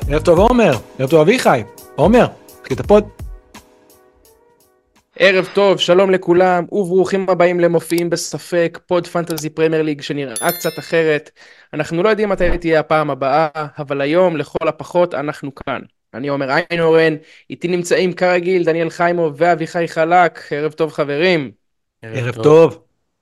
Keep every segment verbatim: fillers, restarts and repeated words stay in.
ערב טוב עומר, ערב טוב אביחי, עומר, תתחיל את הפוד. ערב טוב, שלום לכולם, וברוכים הבאים למופיעים בספק, פוד פנטזי פרמייר ליג שנראה קצת אחרת. אנחנו לא יודעים מתי תהיה הפעם הבאה, אבל היום לכל הפחות אנחנו כאן. אני עומר איינורן, איתי נמצאים כרגיל דניאל חיימו ואביחי חלק. ערב טוב חברים. ערב טוב.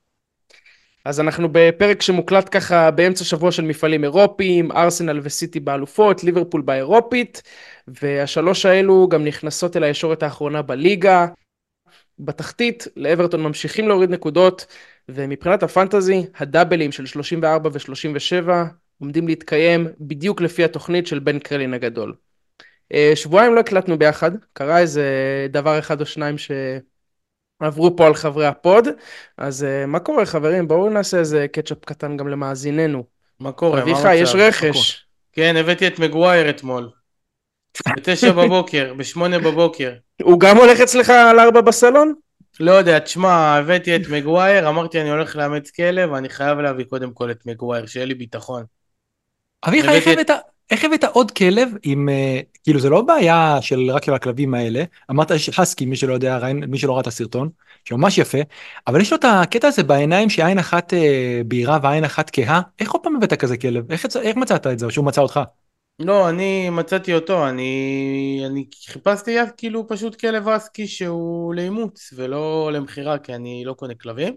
אז אנחנו בפרק שמוקלט ככה באמצע שבוע של מפעלים אירופיים, ארסנל וסיטי באלופות, ליברפול באירופית, והשלוש האלו גם נכנסות אל הישורת האחרונה בליגה. בתחתית, לאברטון ממשיכים להוריד נקודות, ומבחינת הפנטזי, הדאבלים של שלושים וארבע ו-שלושים ושבע עומדים להתקיים בדיוק לפי התוכנית של בן קרלין הגדול. שבועיים לא הקלטנו ביחד, קרה איזה דבר אחד או שניים שעברו פה על חברי הפוד, אז מה קורה חברים? בואו נעשה איזה קטשאפ קטן גם למאזיננו. מה קורה? אביחי, יש רכש. כן, הבאתי את מגווייר אתמול. בתשע בבוקר, בשמונה בבוקר. הוא גם הולך אצלך על ארבע בסלון? לא יודע, תשמע, הבאתי את מגווייר, אמרתי אני הולך לאמץ כלב, ואני חייב להביא קודם כל את מגווייר, שיהיה לי ביטחון. אביחי, איך הבאת, איך הבאת עוד כלב עם, כאילו זה לא בעיה של רק של הכלבים האלה, אמרת חסקי, מי שלא יודע, מי שלא ראה את הסרטון, שממש יפה, אבל יש לו את הקטע הזה בעיניים שעין אחת בהירה ועין אחת כהה, איך עוד פעם הבאת כזה כלב? איך, איך מצאת את זה, או שהוא מצא אותך? לא, אני מצאתי אותו, אני, אני חיפשתי כאילו פשוט כלב אסקי שהוא לאימוץ ולא למחירה, כי אני לא קונה כלבים,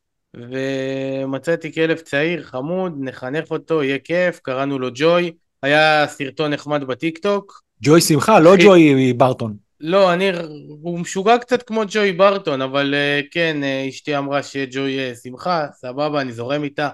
ומצאתי כלב צעיר, חמוד, נחנך אותו, יהיה כיף, קראנו לו ג'וי, היה סרטון נחמד בטיק טוק. ג'וי שמחה, לא ג'וי ברטון. לא, אני, הוא משוגע קצת כמו ג'וי ברטון, אבל כן, אשתי אמרה שיהיה ג'וי שמחה, סבבה, אני זורם איתה.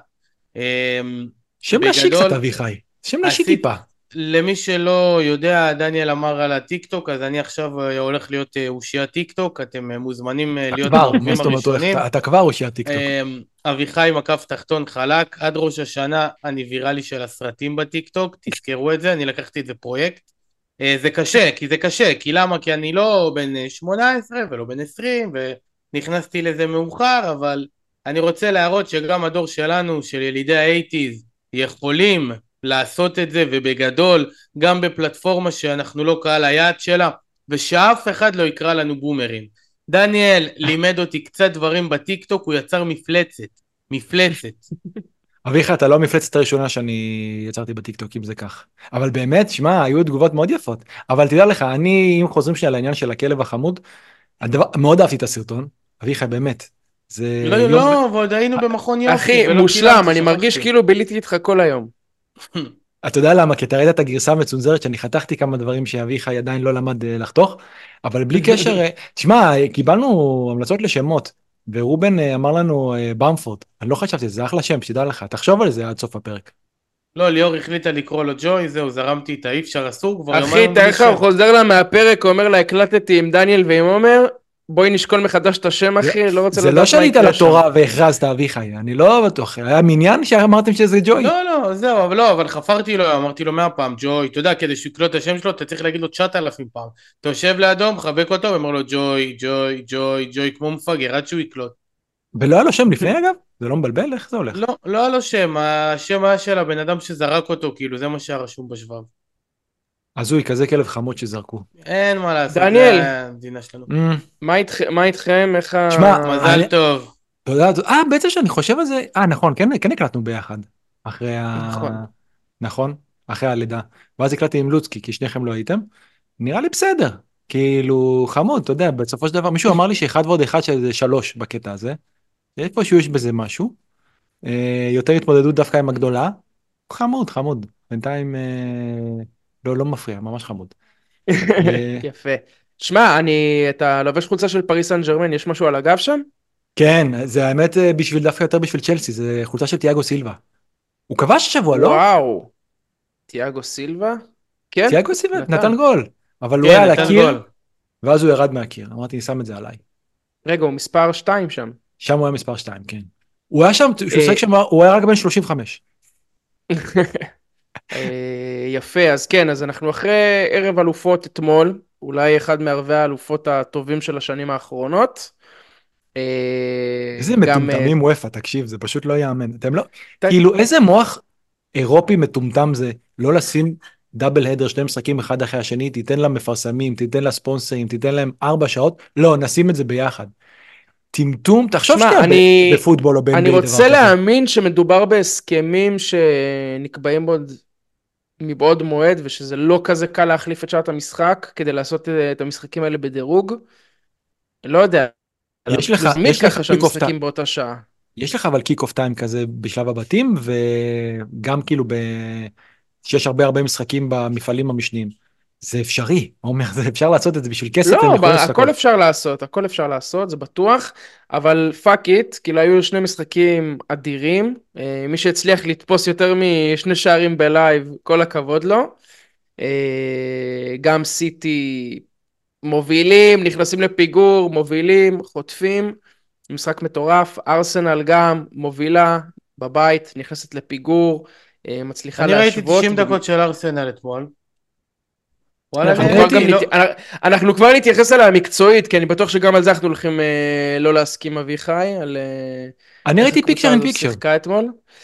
שם נשי קצת אביחי, שם נשי טיפה. למי שלא יודע, דניאל אמר על הטיק טוק, אז אני עכשיו הולך להיות אושיה טיק טוק, אתם מוזמנים להיות העוקבים הראשונים. אתה כבר אושיה טיק טוק. אביחי מקף תחתון חלק, עד ראש השנה אני ויראלי של הסרטים בטיק טוק, תזכרו את זה, אני לקחתי את זה פרויקט. זה קשה, כי זה קשה, כי למה? כי אני לא בן שמונה עשרה ולא בן עשרים, ונכנסתי לזה מאוחר, אבל אני רוצה להראות שגם הדור שלנו, של ילידי ה-שמונים, יכולים לעשות את זה, ובגדול, גם בפלטפורמה שאנחנו לא קהל היעד שלה, ושאף אחד לא יקרא לנו בומרים. דניאל לימד אותי קצת דברים בטיק-טוק, הוא יצר מפלצת, מפלצת. אביך, אתה לא המפלצת הראשונה שאני יצרתי בטיק-טוק, אם זה כך. אבל באמת, שמע, היו תגובות מאוד יפות. אבל תדע לך, אני, אם חוזרים שנייה לעניין של הכלב החמוד, הדבר, מאוד אהבתי את הסרטון. אביך, באמת. זה לא, יום... לא, ועוד היינו במכון יופי. אחי, מושלם, אני מרגיש כאילו ביליתי איתך כל היום. אתה יודע למה? כי אתה ראית את הגרסה המצונזרת שאני חתכתי כמה דברים שאביחי עדיין לא למד לחתוך, אבל בלי קשר, תשמע, קיבלנו המלצות לשמות, ורובן אמר לנו במפורד, אני לא חשבתי, זה אחלה שם, שתדע לך, תחשוב על זה עד סוף הפרק. לא, ליאור החליטה לקרוא לו ג'וי, זהו, זרמתי את האי אפשר אסור כבר. אחי, תארך, הוא חוזר לה מהפרק, הוא אומר לה, הקלטתי עם דניאל ועם עומר, בואי נשקול מחדש את השם אחי, לא רוצה לדעת מה יקרה שם. זה לא שנית על התורה והכרזת אביחי, אני לא בטוח, היה מניין שאמרתם שזה ג'וי. לא, לא, זהו, אבל לא, אבל חפרתי לו, אמרתי לו מאה פעם, ג'וי, אתה יודע, כדי שיקלוט את השם שלו, אתה צריך להגיד לו תשעת אלפים פעם. אתה יושב לידו, מחבק אותו, ואומר לו ג'וי, ג'וי, ג'וי, ג'וי, כמו מפגר, עד שהוא יקלוט. ולא היה לו שם לפני אגב? זה לא מבלבל? איך זה הולך? לא, לא היה לו שם, השם היה של הבן אדם שזרק אותו, כאילו, זה מה שהיה רשום בשבב. הזוי, כזה כלב חמוד שזרקו. אין מה לעשות, דניאל, זה המדינה שלנו. מה איתכם? איך ה... שמע, מזל טוב. תודה, אה, בעצם שאני חושב על זה, אה, נכון, כן, כן הקלטנו ביחד. אחרי ה... נכון. נכון, אחרי הלידה. ואז הקלטתי עם לוצקי, כי שניכם לא הייתם. נראה לי בסדר. כאילו, חמוד, אתה יודע, בסופו של דבר, מישהו אמר לי שאחד ועוד אחד שזה שלוש בקטע הזה. איפשהו יש בזה משהו. יותר התמודדות דווקא עם הגדולה. חמוד, חמוד. בינתיים לא, לא מפריע, ממש חמוד. יפה. שמע, אני, אתה לובש חולצה של פריס סן ז'רמן, יש משהו על הגב שם? כן, זה האמת בשביל, דווקא יותר בשביל צ'לסי, זה חולצה של תיאגו סילבה. הוא כבש השבוע, לא? וואו. תיאגו סילבה? כן? תיאגו סילבה נתן גול, אבל הוא היה על הקיר, ואז הוא ירד מהקיר. אמרתי, אני שם את זה עליי. רגע, הוא מספר שתיים שם. שם הוא היה מספר שתיים, כן. הוא היה שם, הוא היה רק בין שלושים וחמש. יפה, אז כן, אז אנחנו אחרי ערב אלופות אתמול, אולי אחד מערבי האלופות הטובים של השנים האחרונות. איזה מטומטמים וופא, תקשיב, זה פשוט לא יאמן. אתם לא, כאילו איזה מוח אירופי מטומטם זה לא לשים דאבל הדר, שני משחקים אחד אחרי השני, תיתן למפרסמים, תיתן לספונסרים, תיתן להם ארבע שעות, לא, נשים את זה ביחד. טמטום, תחשוב שמע, שנייה אני, בפוטבול או ב-אן אני בי איי דבר רוצה כזה. להאמין שמדובר בהסכמים שנקבעים בעוד, מבעוד מועד, ושזה לא כזה קל להחליף את שעת המשחק, כדי לעשות את המשחקים האלה בדירוג. לא יודע, יש לך, תמיד יש לך ככה קיק אוף טיים, שהמשחקים באותה שעה. יש לך אבל קיק אוף טיים כזה בשלב הבתים, וגם כאילו ב... שיש הרבה הרבה משחקים במפעלים המשניים. זה אפשרי, עומר, זה אפשר לעשות את זה בשביל כסף, הם לא, יכולים לעשות הכל. הכל אפשר לעשות, הכל אפשר לעשות, זה בטוח, אבל פאק איט, כאילו היו שני משחקים אדירים, אה, מי שהצליח לתפוס יותר משני שערים בלייב, כל הכבוד לו, אה, גם סיטי מובילים, נכנסים לפיגור, מובילים, חוטפים, משחק מטורף, ארסנל גם מובילה בבית, נכנסת לפיגור, אה, מצליחה אני ראיתי להשוות. תשעים ו- דקות של ארסנל אתמול. וואלה, אנחנו אני כבר, גם נהניתי, לא... נת... אנחנו כבר נתייחס אליה מקצועית, כי אני בטוח שגם על זה אנחנו הולכים אה, לא להסכים, אביחי, על אה, אני איך ראיתי פיקצ'ר הקבוצה אין הזו פיקצ'ר. שיחקה אתמול.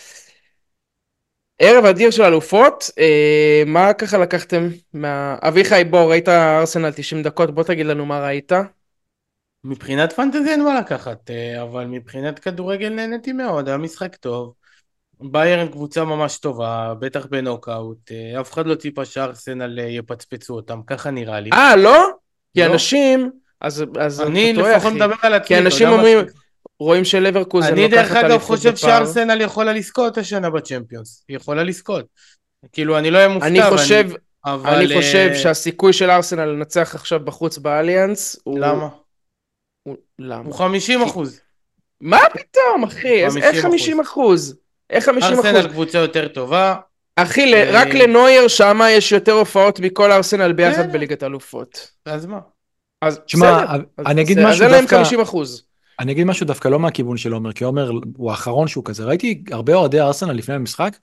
ערב אדיר של אלופות, אה, מה ככה לקחתם? מה... אביחי, בוא, ראית ארסנל תשעים דקות, בוא תגיד לנו מה ראית. מבחינת פנטזי אין מה לקחת, אה, אבל מבחינת כדורגל נהניתי מאוד, היה משחק טוב. ביירן קבוצה ממש טובה, בטח בנוקאוט, אה, אף אחד לא ציפה שארסנל אה, יפצפצו אותם, ככה נראה לי. אה, לא? כי לא. אנשים, אז, אז אני אתה טועה, לפחות אחי. מדבר על עצמי, כי אתה אנשים יודע מה אומרים, ש- רואים שלברקוזן אני דרך לוקחת אגב אליפות חושב בפער. שארסנל יכולה לזכות השנה בצ'מפיונס, היא יכולה לזכות. כאילו אני לא אהיה מופתע, אני ואני- חושב, אבל... אני חושב אה, שהסיכוי של ארסנל לנצח עכשיו בחוץ באליאנס הוא... למה? הוא... למה? הוא חמישים כי- אחוז. מה פתאום, אחי? איזה- איך חמישים חמישים אחוז? איך חמישים אחוז? ארסנל קבוצה יותר טובה. אחי, ל- אה, רק לנויר שמה יש יותר הופעות מכל ארסנל ביחד בסדר. בליגת אלופות. אז מה? אז תשמע, בסדר. אז- אני אגיד אז משהו אין להם דווקא, חמישים אחוז. אני אגיד משהו דווקא לא מהכיוון של עומר, כי עומר הוא האחרון שהוא כזה. ראיתי הרבה אוהדי ארסנל לפני המשחק,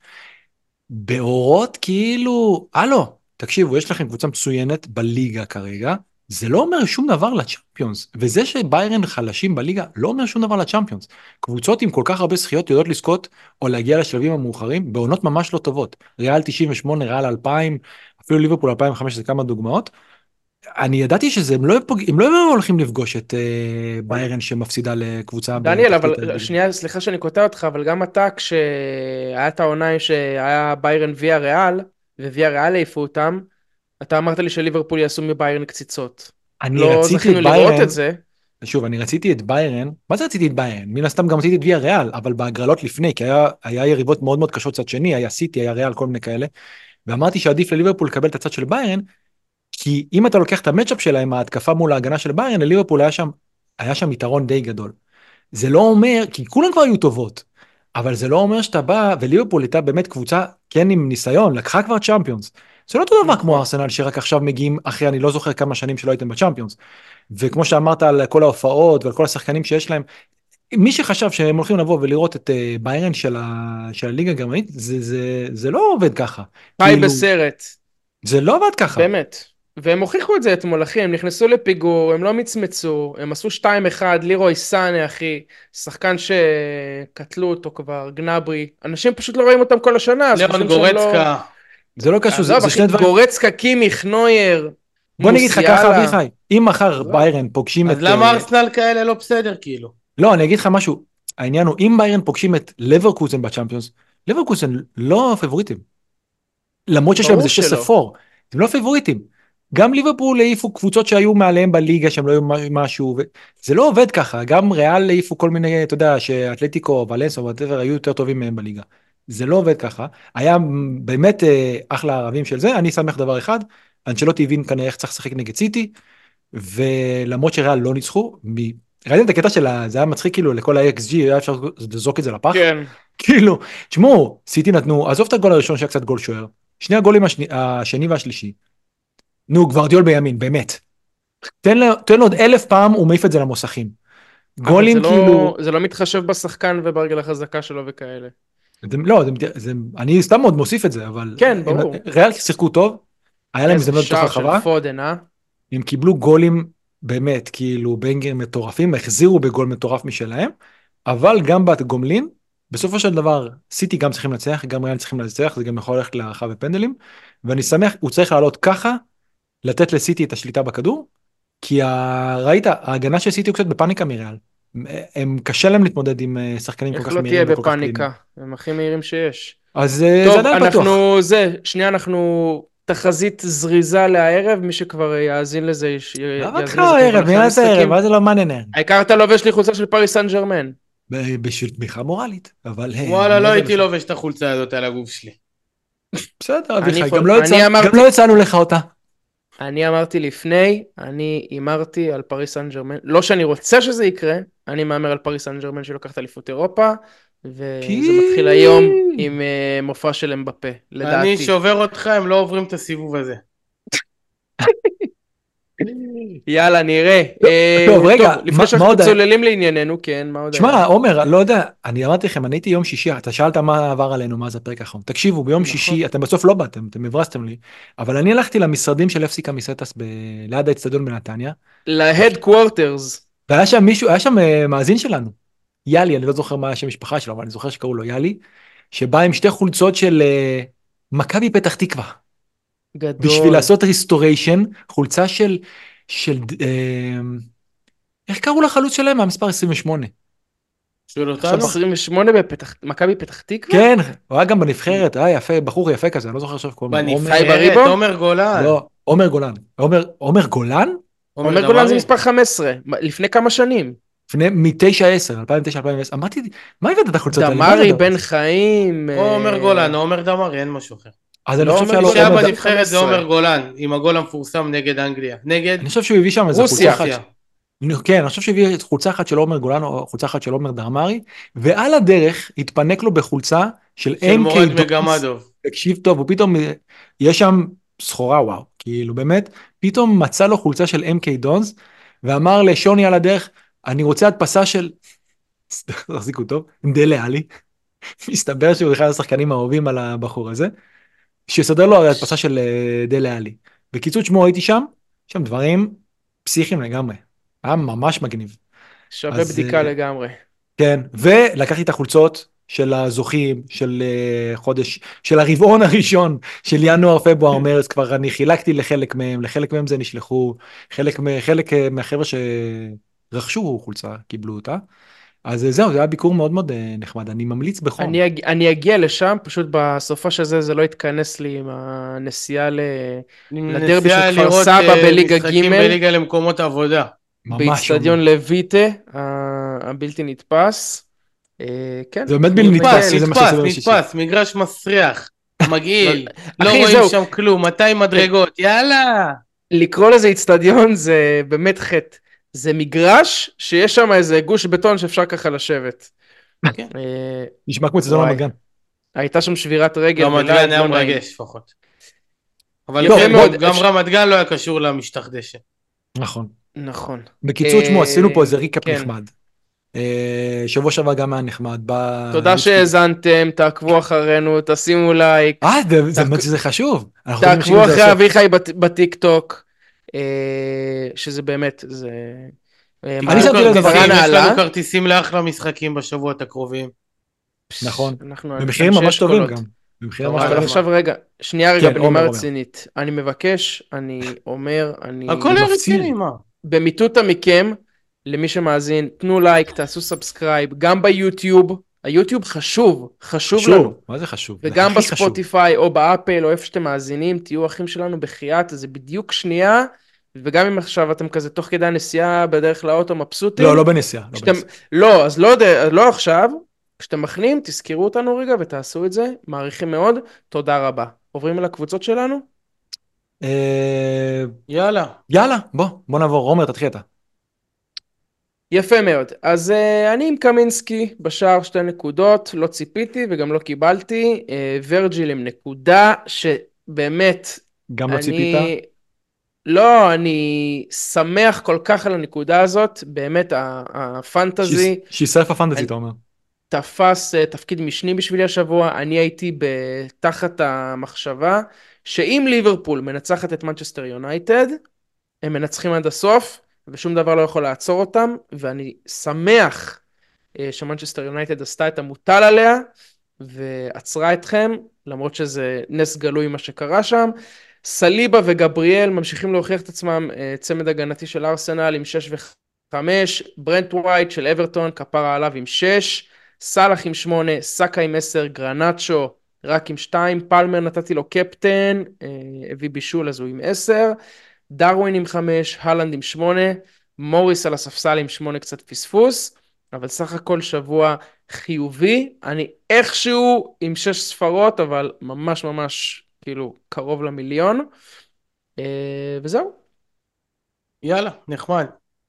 באורות כאילו, הלו, תקשיבו, יש לכם קבוצה מצוינת בליגה כרגע, זה לא אומר שום דבר לצ'אמפיונס, וזה שביירן חלשים בליגה לא אומר שום דבר לצ'אמפיונס. קבוצות עם כל כך הרבה זכיות יודעות לזכות או להגיע לשלבים המאוחרים בעונות ממש לא טובות. ריאל תשעים ושמונה, ריאל אלפיים, אפילו ליברפול אלפיים וחמש, זה כמה דוגמאות. אני ידעתי שהם לא, פוג... הם לא הולכים לפגוש את אה, ביירן שמפסידה לקבוצה דניאל, בתחתית אבל הליגה. שנייה, סליחה שאני קוטע אותך, אבל גם אתה, כשהיה את העונה שהיה ביירן ויה ריאל, וויה ריאל העיפו אותם, אתה אמרת לי שליברפול יעשו מביירן קציצות. אני לא רציתי זכינו את לראות ביירן, את זה. שוב, אני רציתי את ביירן, מה זה רציתי את ביירן? מן הסתם גם רציתי את ויה ריאל, אבל בהגרלות לפני, כי היה, היה יריבות מאוד מאוד קשות צד שני, היה סיטי, היה ריאל, כל מיני כאלה, ואמרתי שעדיף לליברפול לקבל את הצד של ביירן, כי אם אתה לוקח את המצ'אפ שלהם, ההתקפה מול ההגנה של ביירן, לליברפול היה שם, היה שם יתרון די גדול. זה לא אומר, כי כולם כבר היו טובות, אבל זה לא אומר שאתה בא, וליברפול הייתה באמת קבוצה, כן עם ניסיון, לקחה כבר צ'אמפיונס. זה לא אותו דבר כמו ארסנל, שרק עכשיו מגיעים אחרי, אני לא זוכר כמה שנים שלא הייתם בצ'אמפיונס. וכמו שאמרת על כל ההופעות ועל כל השחקנים שיש להם, מי שחשב שהם הולכים לבוא ולראות את uh, ביירן של, ה, של הליגה הגרמנית, זה, זה, זה לא עובד ככה. חי כאילו, בסרט. זה לא עובד ככה. באמת. והם הוכיחו את זה אתמול, אחי, הם נכנסו לפיגור, הם לא מצמצו, הם עשו שתיים אחד, לירוי סאנה, אחי, שחקן שקטלו אותו כבר, גנברי, אנשים פשוט לא רואים אותם כל השנה, אז ליאון חושבים שהם לא... גורצקה. זה לא קשור, זה, עזוב, זה אחי, שני דברים. גורצקה, קימיך, נויר, בוא נגיד לך ככה, מוסיאלה. אביחי, אם מחר עזוב. ביירן פוגשים אז את... למה אה, ארסנל כאלה לא בסדר כאילו? לא, אני אגיד לך משהו, העניין הוא, אם ביירן פוגשים את לברקוזן בצ'אמפיונס, לברקוזן לא פבוריטים. למרות שיש להם ברור איזה שש שלא. ספור, הם לא פבוריטים. גם ליברפול העיפו קבוצות שהיו מעליהם בליגה, שהם לא היו משהו, ו... זה לא עובד ככה, גם ריאל העיפו כל מיני, אתה יודע, שאתלטיקו, ולנסה, וואטאבר, היו יותר טובים מהם בליגה. זה לא עובד ככה, היה באמת אה, אחלה ערבים של זה, אני שמח דבר אחד, אנצ'לוטי הבין כנראה איך צריך לשחק נגד סיטי, ולמרות שריאל לא ניצחו, מ... ראיתם את הקטע של ה... זה היה מצחיק כאילו לכל ה-אקס ג'י, היה אפשר לזרוק את זה לפח, כן. כאילו, תשמעו, סיטי נתנו, עזוב את הגול הראשון שהיה קצת גול שוער, שני הגולים השני, השני והשלישי, נו, גוורדיול בימין, באמת. תן לו, תן לו עוד אלף פעם, הוא מעיף את זה למוסכים. גולים אבל זה כאילו... לא, זה לא מתחשב בשחקן וברגל החזקה שלו וכאלה. זה, לא, זה, זה, אני סתם עוד מוסיף את זה, אבל... כן, הם, ברור. ריאל שיחקו טוב, היה להם איזה הזדמנות בתוך שער הרחבה, של פודן, אה? הם קיבלו גולים באמת, כאילו בנגר מטורפים, החזירו בגול מטורף משלהם, אבל גם בגומלין, בסופו של דבר, סיטי גם צריכים לנצח, גם ריאל צריכים לנצח, זה גם יכול ללכת להערכה בפנדלים, ואני שמח, הוא צריך לעלות ככה, לתת לסיטי את השליטה בכדור, כי ה... ראית, ההגנה של סיטי הוא קצת בפאניקה מריאל. הם קשה להם להתמודד עם אה, שחקנים כל איך כך לא תהיה מהירים וכל כך קלינים. בפאניקה? הם הכי מהירים שיש. אז אה, זה טוב, עדיין פתוח. אנחנו, זה, שנייה, אנחנו תחזית זריזה לערב, מי שכבר יאזין לזה, יש- למה יאזין קרה לזה הערב? כמובן מי אחרי יעשה המשחקים. הערב? מה זה לא מעניין הערב? העיקר אתה לובש לי חולצה של פריס סן ג'רמן. ב- בשביל תמיכה מורלית, אבל... אה, וואלה, לא מעבר הייתי לזה. לובש את החולצה הזאת על הגוף שלי. בסדר, אני אביחי, חול- גם לא אני יצא- אמרתי- גם לא הצענו לך אותה. אני אמרתי לפני, אני הימרתי על פריס סן ג'רמן, לא שאני רוצה שזה יקרה, אני מאמר על פריס סן ג'רמן שלוקחת אליפות אירופה, וזה פי- מתחיל היום עם אה, מופע של אמבפה, אני לדעתי. שובר אותך, הם לא עוברים את הסיבוב הזה. יאללה, נראה. אה, טוב, רגע, מה- לפני מה שאנחנו עוד היה? צוללים לענייננו, כן, מה עוד היה? שמע, עומר, לא יודע, אני אמרתי לכם, אני הייתי יום שישי, אתה שאלת מה עבר עלינו, מה זה הפרק האחרון. תקשיבו, ביום נכון. שישי, אתם בסוף לא באתם, אתם הברסתם לי, אבל אני הלכתי למשרדים של אפסי קמיסטס ב- ליד האצטדיון בנתניה, להד קוורטרס. והיה שם מישהו, היה שם אה, מאזין שלנו, יאלי, אני לא זוכר מה השם משפחה שלו, אבל אני זוכר שקראו לו יאלי, שבא עם שתי חולצות של אה, מכבי פתח תקווה, גדול. בשביל לעשות ריסטוריישן, חולצה של, של, אה, איך קראו לחלוץ שלהם? מהמספר עשרים ושמונה. שואל עכשיו אותנו? עשרים ושמונה בפתח, מכבי פתח תקווה? כן, הוא היה גם בנבחרת, היה יפה, בחור יפה כזה, אני לא זוכר עכשיו קוראים לו. עומר- חי בנבחרת, בריבו? עומר גולן. לא, עומר גולן. עומר, עומר גולן? עומר גולן זה דמארי? מספר חמש עשרה, לפני כמה שנים. לפני, מ-תשע עשר, אלפיים ותשע אלפיים ועשר, אמרתי, מה הבאת את החולצות האלה? מה זה דמרי, הדבר בן הזה? חיים. או עומר אה, גולן, או עומר דמארי, אין משהו אחר. אז אני לא, חושב עומר שהיה לו... מי שהיה עומר ד- בנבחרת זה חמש עשרה. עומר גולן, עם הגול המפורסם נגד אנגליה. נגד אני חושב שהוא הביא שם איזה רוסיה. חולצה אחת. רוסיה. כן, אני חושב שהביא חולצה אחת של עומר גולן, או חולצה אחת של עומר דמרי, ועל הדרך התפנק לו בחולצה של של אם מורד קיי דונס. מגמדוב. תקשיב טוב, הוא פתאום, יש שם סחורה וואו, כאילו באמת, פתאום מצא לו חולצה של אם קיי דונס, ואמר לשוני על הדרך, אני רוצה הדפסה של, תחזיקו טוב, דלה עלי, מסתבר שהוא אחד השחקנים האהובים על הבחור הזה, שיסדר לו הדפסה של אה, דלה עלי. בקיצור שמו הייתי שם, שם דברים פסיכיים לגמרי, היה ממש מגניב. שווה אז, בדיקה אה, לגמרי. כן, ולקחתי את החולצות של הזוכים, של uh, חודש, של הרבעון הראשון, של ינואר, פברואר, מרץ, כבר אני חילקתי לחלק מהם, לחלק מהם זה נשלחו, חלק, חלק uh, מהחבר'ה שרכשו חולצה, קיבלו אותה. אז uh, זהו, זה היה ביקור מאוד מאוד uh, נחמד, אני ממליץ בחום. אני, אג- אני אגיע לשם, פשוט בסופה של זה, זה לא יתכנס לי עם הנסיעה ל... לדרבי של נסיעה כפר לראות, סבא אה, בליגה משחקים ג' בליגה למקומות עבודה. ממש באצטדיון שונה. לויטה, ה- הבלתי נתפס. אה, כן. זה באמת אנחנו בלתי נגיע נתפס, אליו. זה מה נתפס, שעשינו בשישי. נתפס, מגרש מסריח, מגעיל, לא אחי, רואים זהו. שם כלום, מאתיים מדרגות, יאללה. לקרוא לזה אצטדיון זה באמת חטא. זה מגרש שיש שם איזה גוש בטון שאפשר ככה לשבת. כן. אה, נשמע כמו אצטדיון וואי. רמת גן. הייתה שם שבירת רגל. רמת בלייב, גן היה לא נעים. מרגש לפחות. אבל יפה כן, מאוד. גם אפשר- רמת גן לא היה קשור למשטח דשא. נכון. נכון. בקיצור, אה, תשמעו, עשינו פה איזה ריקאפ כן. נחמד. אה, שבוע שעבר גם היה נחמד. ב- תודה שהאזנתם, תעקבו אחרינו, תשימו לייק, אה, זה- זה תעק- זה חשוב. אנחנו יודעים שאם תעקבו זה אחרי עושה- אביחי בת- בטיק טוק, אה, שזה באמת, זה... אה, אני מה- שמתי לב לדבר, מטרה כרטיסים, יש נעלה. לנו כרטיסים לאחלה משחקים בשבועות הקרובים. נכון. אנחנו במחירים אנשי ממש טובים אשכולות. גם. במחירים אבל ממש אבל טובים. עכשיו רגע, שנייה רגע, כן, בנימה עומר, עומר. רצינית. אני מבקש, אני אומר, אני... הכל אני היה מפציר. רציני, מה? במטותא מכם, למי שמאזין, תנו לייק, תעשו סאבסקרייב, גם ביוטיוב, היוטיוב חשוב, חשוב לנו. חשוב. מה זה חשוב? זה וגם הכי חשוב. בספוטיפיי או באפל או איפה שאתם מאזינים, תהיו אחים שלנו בחייאת, זה בדיוק שנייה, וגם אם עכשיו אתם כזה תוך כדי הנסיעה בדרך לאוטו מבסוטים. לא, לא בנסיעה. לא כשאתם, בנסיעה. לא, אז לא, יודע- לא עכשיו, כשאתם מכנים, תזכרו אותנו רגע ותעשו את זה, מעריכים מאוד, תודה רבה. עוברים אל הקבוצות שלנו? אה, יאללה. יאללה, בוא, בוא נעבור. עומר, תתחיל אתה. יפה מאוד. אז uh, אני עם קמינסקי בשער שתי נקודות, לא ציפיתי וגם לא קיבלתי. Uh, ורג'יל עם נקודה שבאמת... גם לא אני... ציפית? לא, אני שמח כל כך על הנקודה הזאת, באמת ה- הפנטזי שיסרף הפנטזי, אני- אתה אומר. תפס uh, תפקיד משני בשבילי השבוע, אני הייתי תחת המחשבה שאם ליברפול מנצחת את מנצ'סטר יונייטד, הם מנצחים עד הסוף, ושום דבר לא יכול לעצור אותם, ואני שמח שמנצ'סטר יונייטד עשתה את המוטל עליה, ועצרה אתכם, למרות שזה נס גלוי מה שקרה שם. סליבה וגבריאל ממשיכים להוכיח את עצמם, צמד הגנתי של ארסנל עם שש וחמש, ברנט ווייט של אברטון, כפרה עליו עם שש, סלאח עם שמונה, סאקה עם עשר, גרנצ'ו רק עם שתיים, פלמר נתתי לו קפטן, הביא בישול אז הוא עם עשר, דרווין עם חמש, הלנד עם שמונה, מוריס על הספסל עם שמונה קצת פספוס, אבל סך הכל שבוע חיובי, אני איכשהו עם שש ספרות, אבל ממש ממש כאילו קרוב למיליון, וזהו. יאללה, נחמד.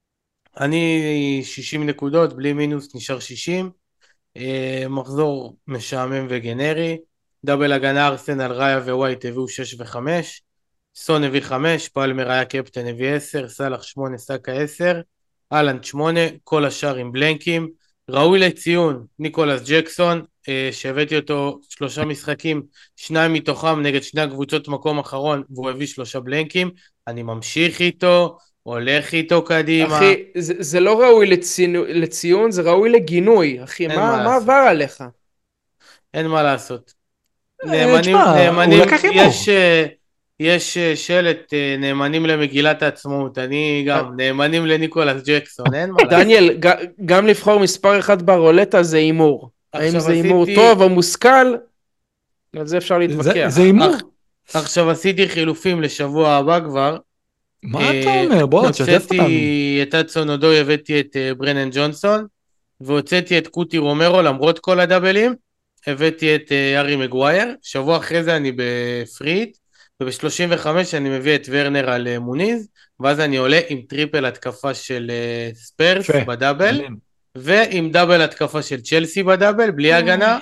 אני שישים נקודות, בלי מינוס נשאר שישים, מחזור משעמם וגנרי, דאבל הגנה ארסנל, ראיה ווייט הביאו שש וחמש, סון הביא חמש, פלמר היה קפטן הביא עשר, סלאח שמונה, סאקה עשר, אלנד שמונה, כל השאר עם בלנקים, ראוי לציון ניקולס ג'קסון, שהבאתי אותו שלושה משחקים, שניים מתוכם נגד שני הקבוצות מקום אחרון, והוא הביא שלושה בלנקים, אני ממשיך איתו, הולך איתו קדימה. אחי, זה, זה לא ראוי לציון, לציון, זה ראוי לגינוי, אחי, מה, מה, מה עבר עליך? אין מה לעשות. נאמנים, נאמנים, יש, יש שלט נאמנים למגילת העצמאות, אני גם נאמנים לניקולס ג'קסון, אין מה לעשות. דניאל, גם לבחור מספר אחד ברולטה זה אימור. האם זה אימור טוב או מושכל? על זה אפשר להתווכח. זה אימור. עכשיו עשיתי חילופים לשבוע הבא כבר. מה אתה אומר? בוא, תשתף אותנו. הוצאתי את אדסון אודוי, הבאתי את ברנן ג'ונסון, והוצאתי את קוטי רומרו למרות כל הדאבלים. הבאתי את ארי מגווייר, שבוע אחרי זה אני בפריט, וב-שלושים וחמש אני מביא את ורנר על מוניז, ואז אני עולה עם טריפל התקפה של ספרס בדאבל, ועם דאבל התקפה של צ'לסי בדאבל, בלי הגנה,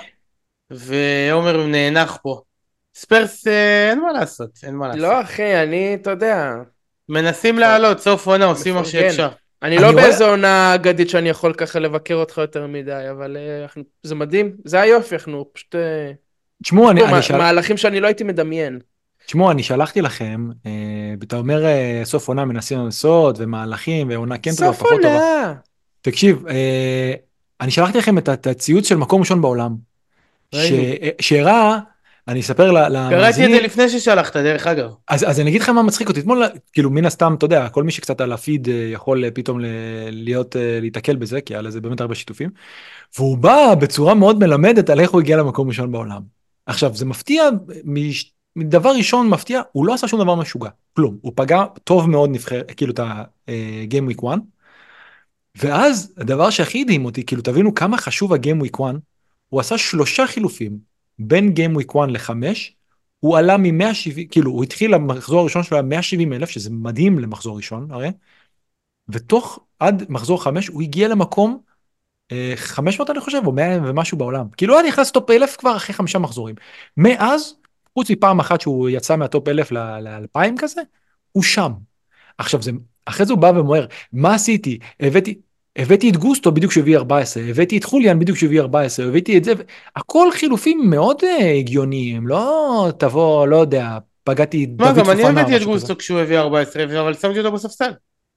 ועומר נאנח פה. ספרס אין מה לעשות, אין מה לעשות. לא אחי, אני, אתה יודע... מנסים לעלות, סוף עונה, עושים מה שאפשר. אני לא באיזו עונה אגדית שאני יכול ככה לבקר אותך יותר מדי, אבל זה מדהים, זה היופי, אנחנו פשוט... תשמעו, אני שאל... מהלכים שאני לא הייתי מדמיין. תשמעו, אני שלחתי לכם, אתה אומר סוף עונה מנסים לעשות, ומהלכים, ועונה כן טובה, פחות טובה. סוף עונה! תקשיב, אני שלחתי לכם את הציוץ של מקום ראשון בעולם, שהראה, אני אספר למאזינים... קראתי את זה לפני ששלחת, דרך אגב. אז, אז אני אגיד לכם מה מצחיק אותי, אתמול, כאילו מן הסתם, אתה יודע, כל מי שקצת על הפיד יכול פתאום להיות, להתעכל בזה, כי היה לזה באמת הרבה שיתופים, והוא בא בצורה מאוד מלמדת על איך הוא הגיע למקום ראשון בעולם. עכשיו, זה מפתיע, מדבר ראשון מפתיע, הוא לא עשה שום דבר משוגע, כלום, הוא פגע טוב מאוד נבחר, כאילו את ה-game week one, ואז הדבר שהכי הדהים אותי, כאילו תבינו כמה חשוב ה-game week one, הוא עשה שלושה חילופים, בין Game Week one לחמש, הוא עלה מ-מאה שבעים, כאילו הוא התחיל למחזור הראשון שלו מאה שבעים אלף, שזה מדהים למחזור ראשון, הרי, ותוך עד מחזור חמש, הוא הגיע למקום אה, חמש מאות אני חושב, או מאה ומשהו בעולם, כאילו הוא נכנס טופ אלף כבר אחרי חמישה מחזורים, מאז, חוץ מפעם אחת שהוא יצא מהטופ אלף ל-אלפיים כזה, הוא שם. עכשיו זה, אחרי זה הוא בא ומואר, מה עשיתי? הבאתי, הבאתי את גוסטו בדיוק שהביא ארבע עשרה, הבאתי את חוליאן בדיוק שהביא ארבע עשרה, הבאתי את זה, הכל חילופים מאוד הגיוניים, לא תבוא, לא יודע, פגעתי דוד פופנה. מה, גם אני הבאתי את גוסטו כשהוא הביא ארבע עשרה, אבל שמתי אותו בספסל.